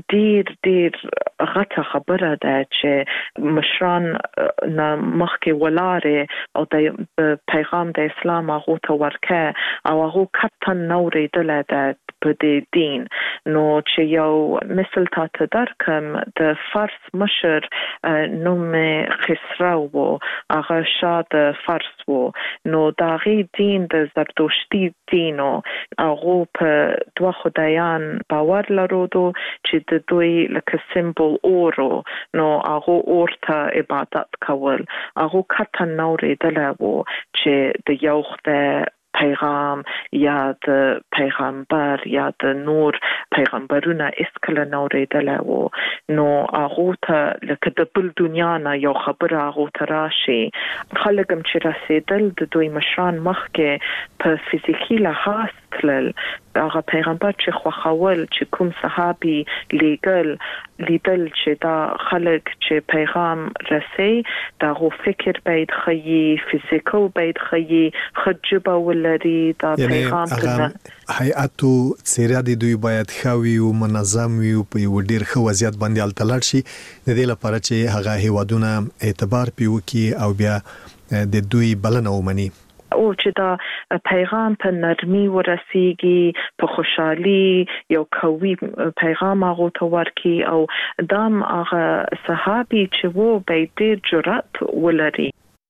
ډیر غټه خبره ده چې مشران نه مخکې ولاره او د پیغام د اسلام هغه ته ورکه او هغه کتن نورې دلته په دې دین نو چې یو مثال ته درکم د فارس مشر نوم خسرو وو هغه شاه د فارس وو نو داغي دین د زرتشتي دینو هغه په دوه خدایان باور لرودو چې د دوی لکه سمبول اورو نو هغه اورته عبادت کول هغه کتن نورې دلته چې د یو خدای پیغام یا د پیغمبر یا د نور پیغمبرونه اسکله نوریدله وو نو هغه ته لکه د بل دنیا نه یو خبره هغه ته راشي خلک هم چې رسیدل د دوی مشران مخکې په فزیکی لحاظ تلل هغه پیغمبر چې خوخول چې کوم صحابي لیدل چې دا خلک چې پیغام رسي دا غو فکر باید خي فزیکو باید خي خجبه ولري دا پیغام کنه هيئاتو سیرا دی دوی باید خوي او منظم وي په یو ډیر خو وضعیت باندې التلړ شي د دې لپاره چې هغه هیوادونه اعتبار پیو کی او بیا د دوی بلنه ومني او چې دا پیغام په نرمي ورسیږي په خوشحالي یو قوي پیغام هغه ته ورکی او دام هغه صحابي چې وو به ډېر جرأت ولري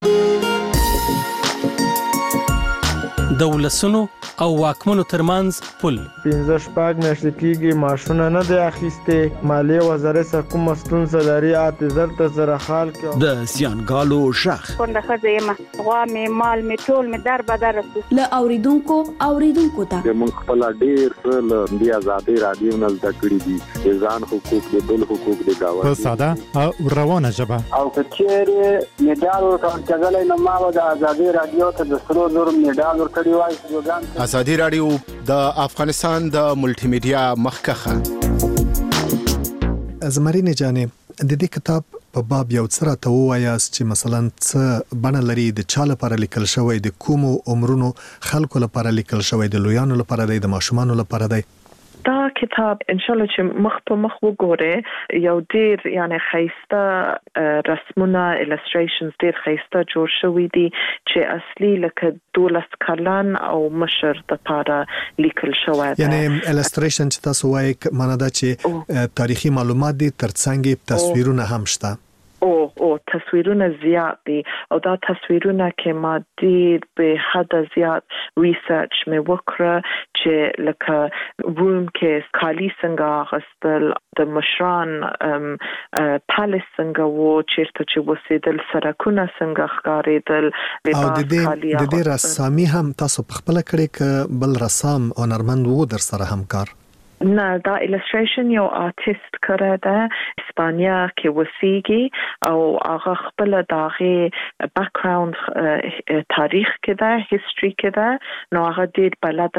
دولسونو او واکمنو ترمنځ پل 15 میاشتې کېږي ماشونه نه دی اخیسته مالی وزارت کوم مسلون سلاري اعتذار ته زره خال کې د سیانګالو شخ څنګه خزیمه غوا می مال می ټول می در بدر ل اوریدونکو ته موږ خپل ډیر له دی آزادي رادیو نه زده کړی دي ځان حقوق د بل حقوق د گاوه په ساده او روانه ژبه او کچېره میډال ورکړل نو ما د آزادي رادیو ته د سرو زور میډال ورکړی وای ازادي رادیو د افغانستان د ملټي میډیا مخکخه زمرینه جانې د دې کتاب په باب یو څه راته ووایاست چې مثلا څه بڼه لري، د چا لپاره لیکل شوی، د کومو عمرونو خلکو لپاره لیکل شوی، د لویانو لپاره دی، د ماشومانو لپاره دی؟ دا کتاب ان شاء الله چې مخ په مخ وګوره یو ډیر یعنی خیسته رسمونه illustrations ډیر خیسته جوړ شوی دي چې اصلي لکه 12 کلن او مشر د پاره لیکل شوی دی. یعنی illustration چې تاسو وایي معنا دا چې تاریخي معلومات دي ترڅنګ تصویرونه هم شته. او تصویرونه زیات دي او دا تصویرونه کې ما ډیر به حد زیات ریسرچ مې وکړه چې لکه روم کې کالی څنګه غستل، د مشران پالیس څنګه وو، چیرته چې وسیدل، سرکونه څنګه ښکارېدل، او د دې رسامي هم تاسو په خپل کړی ک بل رسام او هنرمند وو در سره همکار؟ نه، دا illustration یو آرټیست کړی دی اسپانیا کې وسیږي او هغه خپل داغه بیک گراوند تاریخ کې ده، هیستوري کې ده، نو هغه ډیر بلد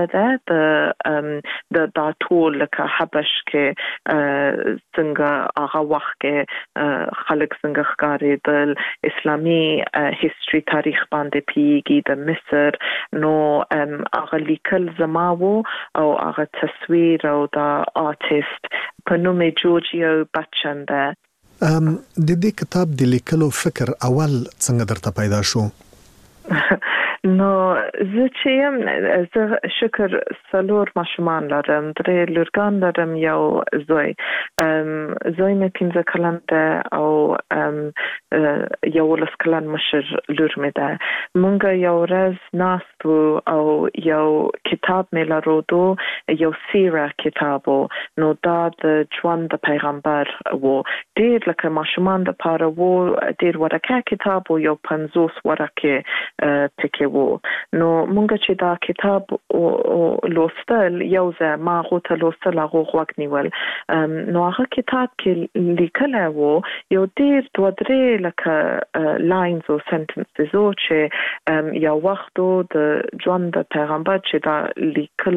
ده د ټول لکه حبش کې څنګه هغه وخت کې خلک څنګه ښکارېدل، اسلامي هیستوري تاریخ باندې پیږي د مصر، نو هغه لیکل زما وو او هغه تصویر او دا آرټیست په نوم جورجیو بچن ده. د دې کتاب د لیکلو فکر اول څنګه درته پیدا شو؟ نو زه چې زه شکر سلور ماشومان لرم، درې لورګان لرم، یو زوی. زوی مې 15 کلن ده او یو 10 کلن مشر لور مې ده. مونږ یو ورځ ناست وو او یو کتاب مې لرودو، یو سیره کتاب وو، نو دا د ژوند د پیغمبر وو، ډیر لکه ماشومان د پاره وو، ډیر ورکه کتاب وو، یو 50 ورکه پکې وو. نو مونږ چې دا کتاب لوستل یو ځای ما غوته لوستل هغه غوږ نیول، نو هغه کتاب کې لیکل وو یو ډیر 2-3 لکه لاینز او سنټنسز چې یو وخت د ژوند د پیغمبر چې دا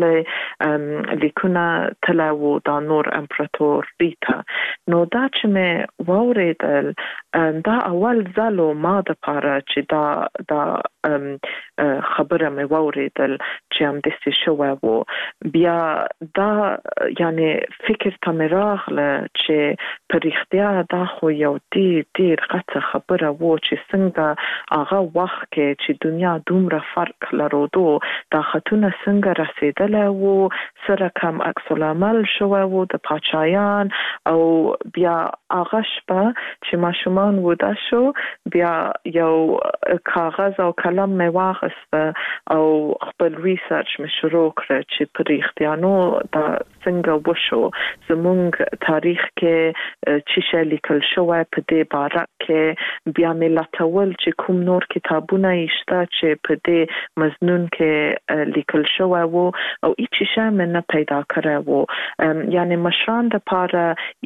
لیکونه تلو دا نور امپراتور ریتا. نو دا چې مې واوریدل دا اول ځلو ما د پاره چې دا خبره مې واوریدل چې هم داسې شوی وو. بیا دا یعنی فکر ته مې راغله چې په رښتیا دا خو یو ډیر غټه خبره وو چې څنګه هغه وخت کې چې دنیا دومره فرق لرودو، دا خطونه څنګه رسیدلی وو، سره کم عکس العمل شوی وو د پاچایان. او بیا هغه شپه چې ماشومان وده شو، بیا یو کاغذ او قلم مې واخیسته او خپل ریسرچ مې شروع کړ چې په رښتیا نو دا څنګه وشو، زموږ تاریخ کې چې شی لیکل شوی په دې باره کې. بیا مې لټول چې کوم نور کتابونه شته چې په دې مضمون کې لیکل شوی وو او هیڅ شی مې نه پیدا کړی وو. یعنی مشران د پاره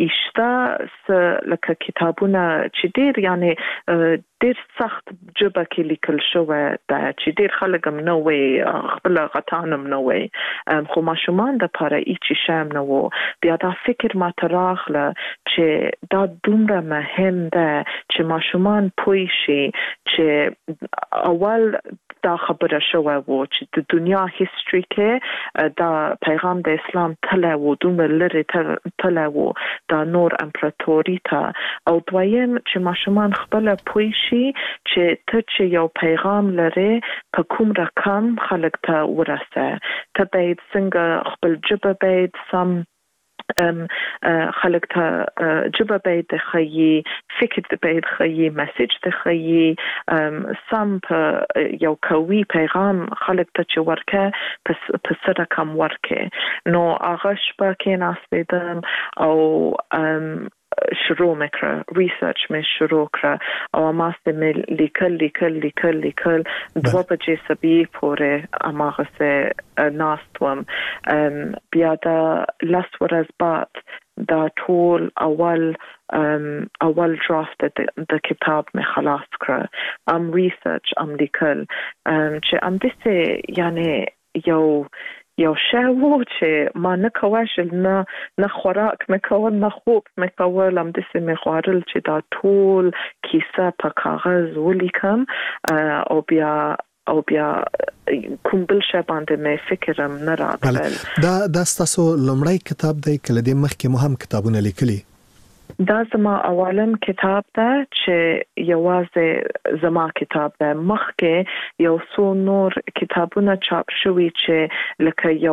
شته لکه کتابونه چې ډیر یعنی ډیر سخت جبه کې لیکل شوی دا چې ډیر خلک هم نه وي، خپل غټان هم نه وي، خو ماشومان د پاره هیڅ شی نه وو. بیا دا فکر ما ته راغله چې دا دومره مهم ده چې ماشومان پوه شي چې اول دا خبره شوی وو چې د دنیا هیستوري کې دا پیغام د اسلام تله وو، دومره لري تله وو دا نور امپراتوري ته. او دویم چې ماشومان خپل پوه شي چې ته چې یو پیغام لري په کوم رقم خلک ته ورسه، ته باید څنګه خپل جبه باید سم خلق ته جبه باید خیي، فکر باید خیي، مسیج ته خیي، سم په یو قوي پیغام خلق ته چې ورکه په سره کم ورکه. نو هغه شپه کې ناستیدم او شروع مکړه، ریسرچ مې شروع کړه او ماسته مې لیکل 2 بجې صبح پورې اماغه سه ناستوم. بیا دا لس ورځ بعد دا ټول اول درافت د کتاب مې خلاص کړه، ریسرچ لیکل چې دسه یعنی یو یو شی وو چې ما نه کواشل نه خوراک مې کول نه خوب مې کول هم داسې مې خوړل چې دا ټول کیسه په کاغذ ولیکم او بیا کوم بل شی باندې مې فکرم نه راتلل. دا ستاسو لومړی کتاب دی کله د مخکې مو هم کتابونه لیکلي؟ دا زما اولم کتاب ده چې یوازې زما کتاب ده. مخکې یو څو نور کتابونه چاپ شوي چې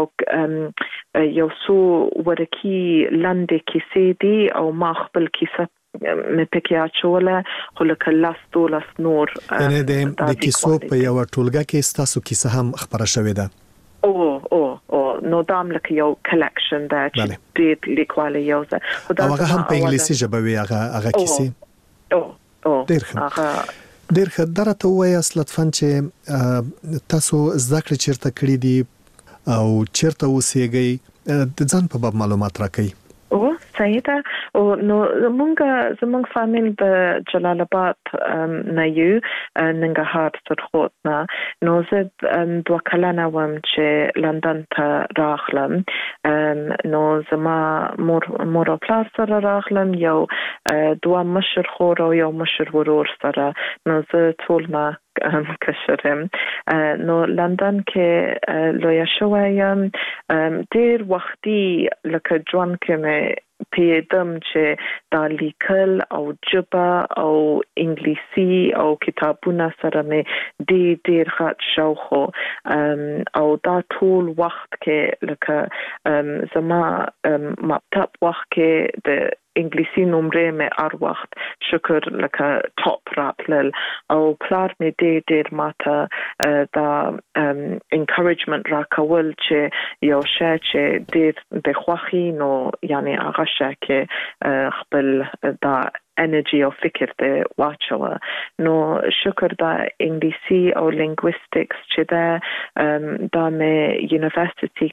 لکه یو څو ورکی لاندې کیسې دي او ما خپل کیسه مې پکې اچوله خو لکه لاس نور یعنی د کیسو په یو ټولګه کې ستاسو کیسه هم خبره شوې ده؟ او نو دام لکه یو کلیکشن ده چې ډېر لیکواله یو ځای او هغه هم په انګلیسي ژبه وي هغه کیسې؟ ډېر ښه. درته ووایاست لطفاً چې تاسو زده کړې چیرته کړې دي او چیرته اوسېږئ؟ د ځان په باب معلومات راکړئ. صحیح ده. او نو زمونږ فامیل د جلال آباد نه یو ننګرهار سرخوت نه. نو زه 2 کلنه وم چې لندن ته راغلم. نو زما مور او پلار سره راغلم، یو 2 مشر خور او یو مشر ورور سره. نو زه ټول نه کشرم. نو لندن کې لویا شویم. ډېر وختي لکه ژوند کې مې پیدم چې دا لیکل او ژبه او انګلیسي او کتابونه سره مې ډېر غټ شوق او دا ټول وخت کې لکه زما مکتب وخت کې د انګلیسي نمرې مې هر وخت شکر لکه ټاپ راتلل او پلار مې ډېر ماته دا انکریجمنت راکول چې یو شی چې ډېر د خوښي نو یعنی هغه شی کې خپل دا انرژي او فکر ته واچوه. نو شکر دا انګلیسي او لینګویستکس چې دا مې یونیورسيټي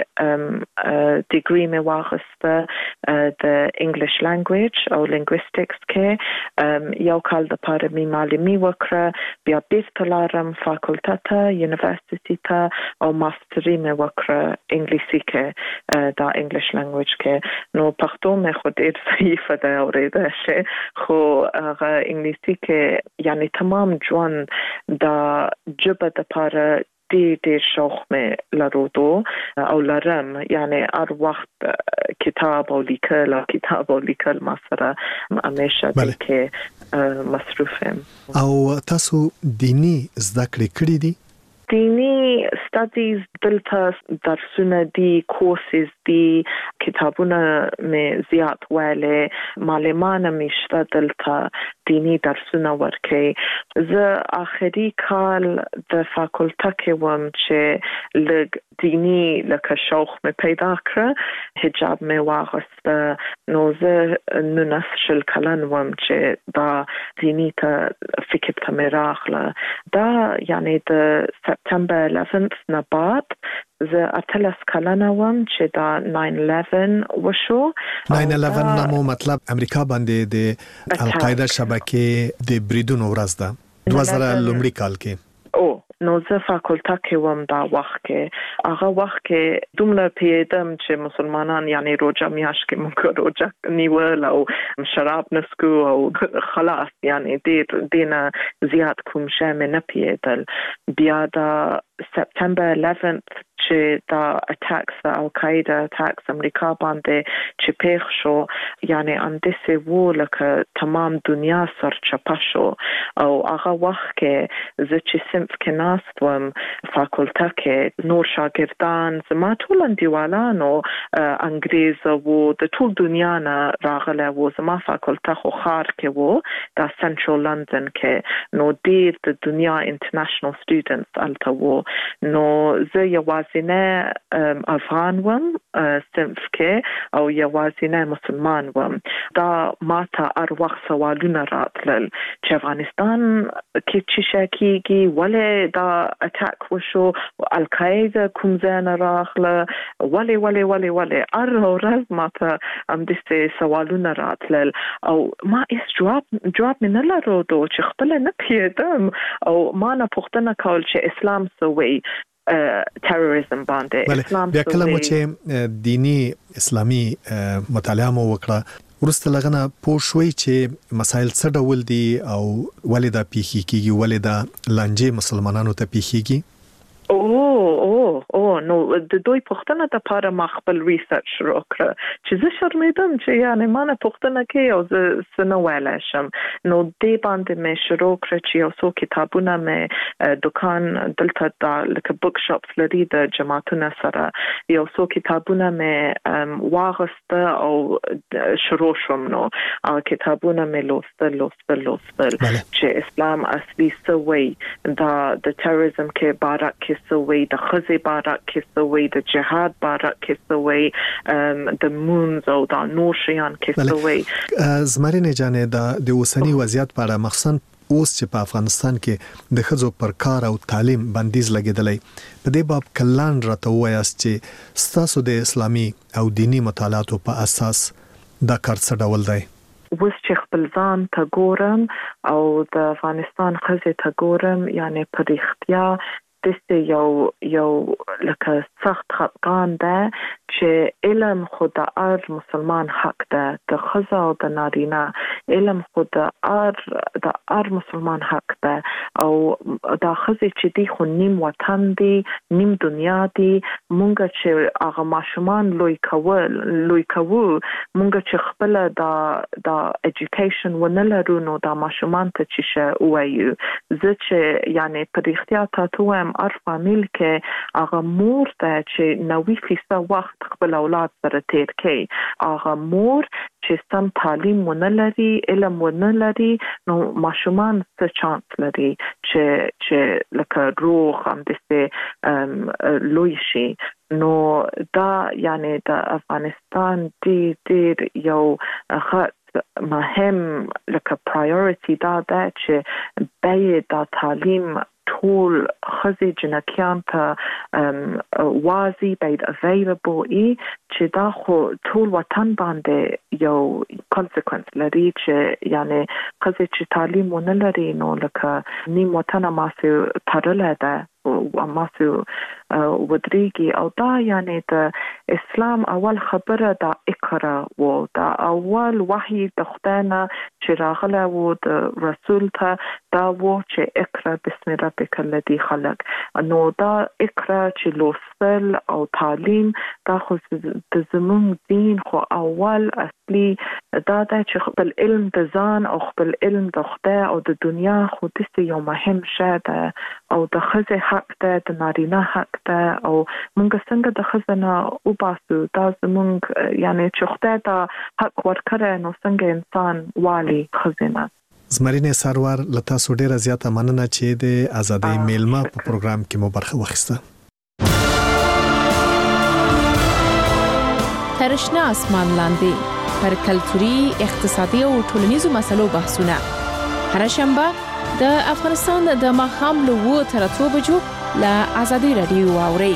کې ډیګري مې واخیسته د انګلیش لانګویج او لینګویستکس کې. یو کال د پاره مې معلمي وکړه، بیا بیرته لاړم فاکولټه ته یونیورسيټي ته او ماستري مې وکړه انګلیسي کې دا انګلیش لانګویج کې. نو پښتو مې خو ډېر ضعیف ده اورېدل شي خو هغه انګلیسي کې یعنی تمام ژوند دا ژبه د پاره ډېر شوق مې لرودو او لرم. یعنی هر وخت کتاب او لیکل ما سره همیشه دې کې مصروف یم. او تاسو دینی زده کړې کړې دي؟ دینی ستادیز دلته درسونه دي، کورسز دي، کتابونه مې زیات ویلې، معلمان مې شته دلته دینی درسونه ورکوي. زه آخري کال د فاکولټه کې وم چې لږ دینی لکه شوق مې پیدا کړ، حجاب مې واغسته. نو زه 19 کلن وم چې دا دینی ته فکر ته مې راغله. دا یعنی د سپتمبر 11 نه بعد زه 18 کلنه وم چې دا 9/11 وشو. 9/11 نامو مطلب امریکا باندې د القاعده شبکې د بریدونو ورځ ده 2000 لومړي کال کې. نو زه فاکولټه کې وم دا وخت کې. هغه وخت کې دومره پیدم چې مسلمانان یعنی روزه میاش کې موږ روزه نیول او شراب نسکو او خلاص یعنی ډېر دینه زیات کوم شی مې نه پیدل. بیا دا سپتمبر 11 چې دا اٹیکس القاعده اٹیکس امریکا باندې چې پیښ شو یعنی اندسه وو لکه تمام دنیا سرچپه شو. او هغه وخت کې زه چې صنف کې ناست وم فاکولټه کې نور شاګردان زما ټول انډیوالانو انګریز وو د ټول دنیا نه راغله وو. زما فاکولټه خو ښار کې وو دا سنټرل لندن کې. نو ډېر د دنیا انټرنیشنل سټوډنټس الته وو. نو زه یوازینه افغان وم صنف کې او یوازینه مسلمان وم. دا ماته هر وخت سوالونه راتلل چې افغانستان کې څه شي کېږي، ولې دا اٹیک وشو، القاعده کوم ځای نه راغله، ولې هر ورځ ماته هم دې سوالونه راتلل او ما هیڅ جواب مې نه لرلو چې خپل نه پیدم. او ما نه پوښتنه کول چې اسلام څه وایي. تروریزم باندې اسلام بیا کله مو چې دینی اسلامي مطالعه مو وکړه ورسته لغنه پوه شوي چې مسائل څه ډول دي او ولې دا پیښی کیږي ولې دا لانجې مسلمانانو ته پیښیږي نو د دوی پښتنه ته لپاره ما خپل ریسرچ شروع کړ چې زه شرمېدم چې یعنی ما نه پښتنه کې او زه سنو ویلای شم نو دې باندې مې شروع کړ چې یو څو کتابونه مې دکان دلته د لکه بوک شاپس لري د جماعتونو سره یو څو کتابونه مې واغسته او شروع شوم نو او کتابونه مې لوستل چې اسلام اصلي څه دا د تروریزم کې بارک کې څه وایي د خزې بارک کې څه وایي د جهاد بارک کې څه وایي د مونځ او د نور شیان کې څه وایي زمرینه جانې د اوسنی وضعیت په اړه مخصوصا اوس چې په افغانستان کې د ښځو پر کار او تعلیم بندیز لګیدلی په دې باب کلان راته وایاست چې ستاسو د اسلامي او دینی مطالعاتو په اساس دا کار څه ډول دی اوس چې خپل ځان ته ګورم او د افغانستان ښځې ته ګورم یعنی په رښتیا دسته یو لکه سخت خفقان ده چې علم خود د هر مسلمان حق ده د ښځه او د نارینه علم خود د هر مسلمان حق ده او دا ښځې چې دی خو نیم وطن دی نیم دنیا دی مونږ چې هغه ماشومان لوی کوو مونږ چې خپل د ایجوکیشن ونه لرو نو دا ماشومان ته چې وایو زه چې یعنی په رښتیا تاسو هم هر فامیل کې هغه مور ته چې 90% وخت خپل اولاد سره تیر کوي هغه مور چې سم تعلیم ونه لري علم ونه لري نو ماشومان څه چانس لري چې لکه روغ هم دسته لوی شي نو دا یعنی د افغانستان ډیر یو مهم لکه پرایورټي دا ده چې باید دا تعلیم ټول خزي جنکیان ته واضح باید available چې دا خو ټول وطن باندې یو consequence لري چې یعنی خزي چې تعلیم ونه لري نو لکه نیم وطن ماسه تړلې ده او ماسه ودرېږي او دا یعنی د اسلام اول خبره دا اقرا و دا اول وحی د خدای نه چې راغله و د رسول ته دا و چې اقرا بسم ربک الذی خلق نو دا اقرا چې لوستل او تعلیم دا خو د زموږ دین خو اول اصلي دا چې خپل علم د ځان او خپل علم د خدای او د دنیا خو د یو مهم شی ده او د ښځې حق ده د نارینه حق ده او موږ څنګه د ښځې نه وباسو دا زموږ یعنی چې خدای ته حق ورکړی نو څنګه انسان والي ښځې نه زمرینه سرور لتا سو ډیره زیاته مننه چې د ازادۍ میلمه په پروګرام کې مو برخه واخیسته ترشنه اسمان لاندې پر کلتوري اقتصادي او ټولنیزو مسلو بحثونه هر شنبه د افغانستان د ماښام له 2 تر 3 بجو له ازادۍ رادیو واوري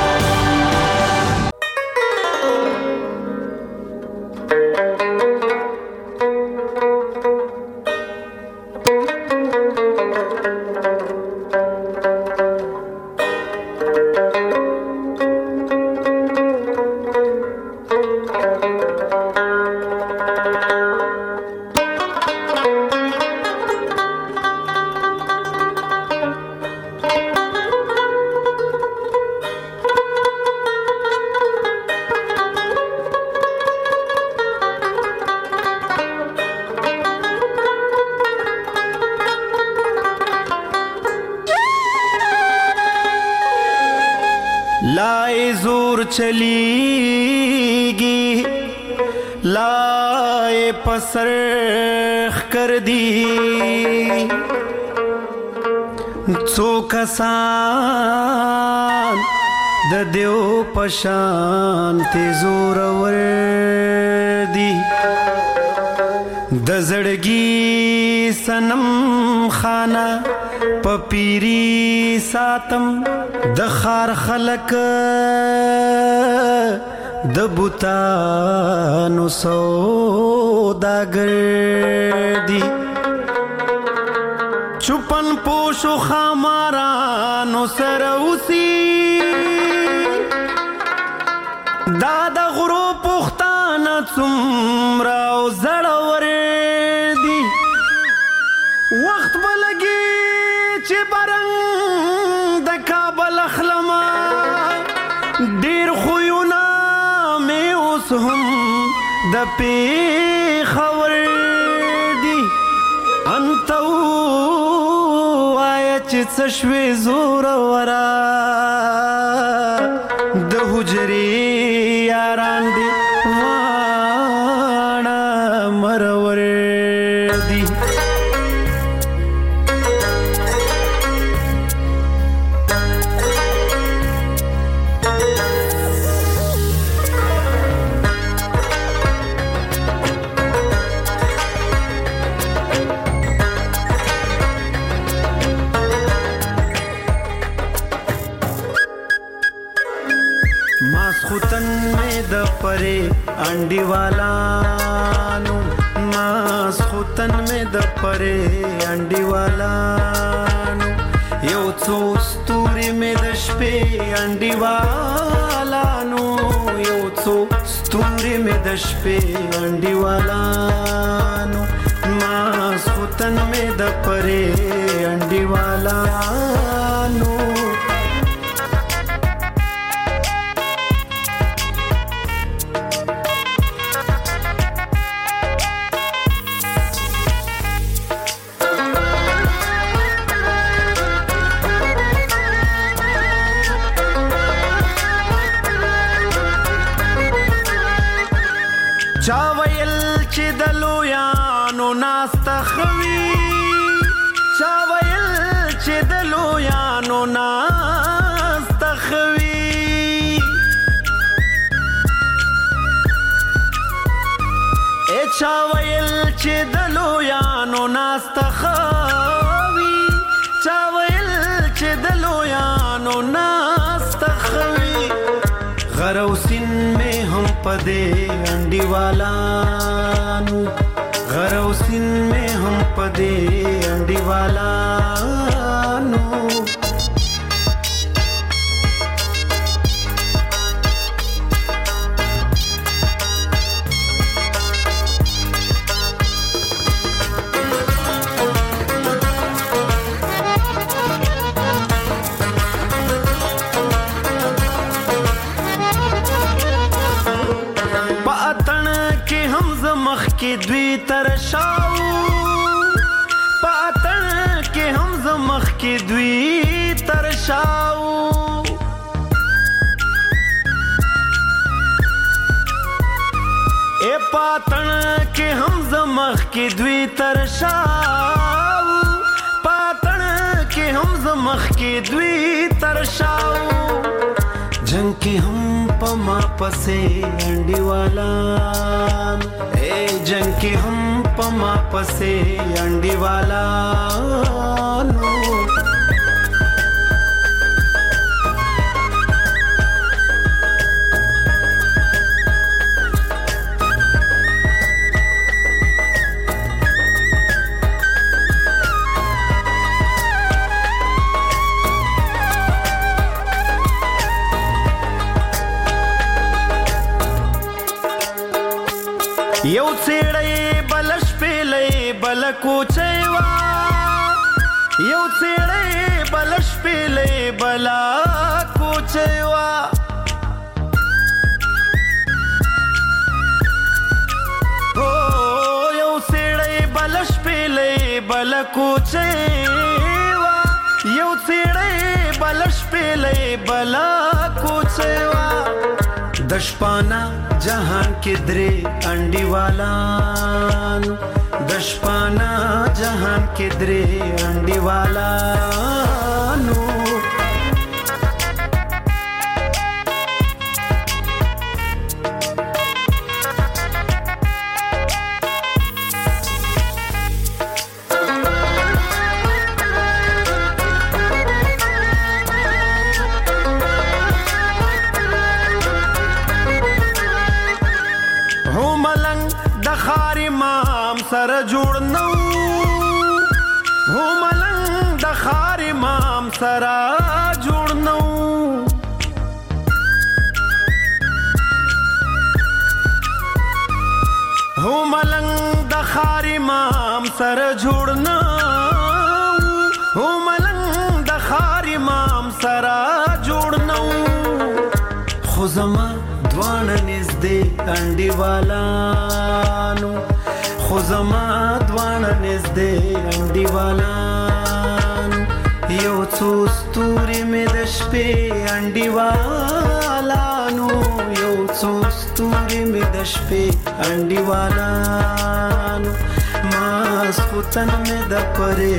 चलीगी लाए पसरख कर दी सो कसान द देव पशान ते जोरवर दी द जड़गी सनम खाना पपीरी सातम د خار خلق د بوتانو سوداګر دي چوپن پوشو خمارانو سره اوسي ډیر خوونه مې اوس هم د پیښور دي انته ووایه چې څه شوې زورورا د حجرې یاران دي واړه مرور دي ماسخوتن میں د پرے انڈی والانو ماسخوتن میں د پرے انڈی والانو یو څو ستوري میں د شپې انڈی والانو یو څو ستوري میں د شپې انڈی والانو ماسخوتن میں د پرے انڈی والانو چا ویل چې د لویانو ناسته خوي چا ویل چې د لویانو ناسته خوي چا ویل چې د لویانو ناسته خوي چا ویل چې د لویانو ناسته خوي غروسین میں ہم پدے انڈی والانو غروسین میں ہم پدے انڈی والانو کې دوی ترشاو پاتن کې هم زمخ کې دوی ترشاو اے پاتن کې هم زمخ کې دوی ترشاو پاتن کې هم زمخ کې دوی ترشاو جنگ کې هم پما پسې انډي والا جنگ کی ہم پما پسے انڈی والا نو یو څېړې بلش پیلې بل کوچېوا یو څېړې بلش پیلې بل کوچېوا او یو څېړې بلش پیلې بل کوچېوا یو څېړې بلش پیلې بل کوچېوا دشپانا جہان کے درے انڈی والانو دشپانا جہان کے درے انڈی والانو سر جوړ نو هو ملنګ د خار امام سره جوړ نو هو ملنګ د خار امام سره جوړ نو هو ملنګ د خار امام سره جوړ نو خو زما دوانه نږدې انډیوالانو خو زما دوانه نږدې انډیوالانو یو څو ستوري مې د شپې انډیوالانو یو څو ستوري مې د شپې انډیوالانو ماسخوتن مې د پرې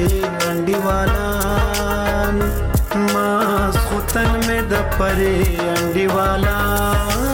انډیوالانو ماسخوتن مې د پرې انډیوالانو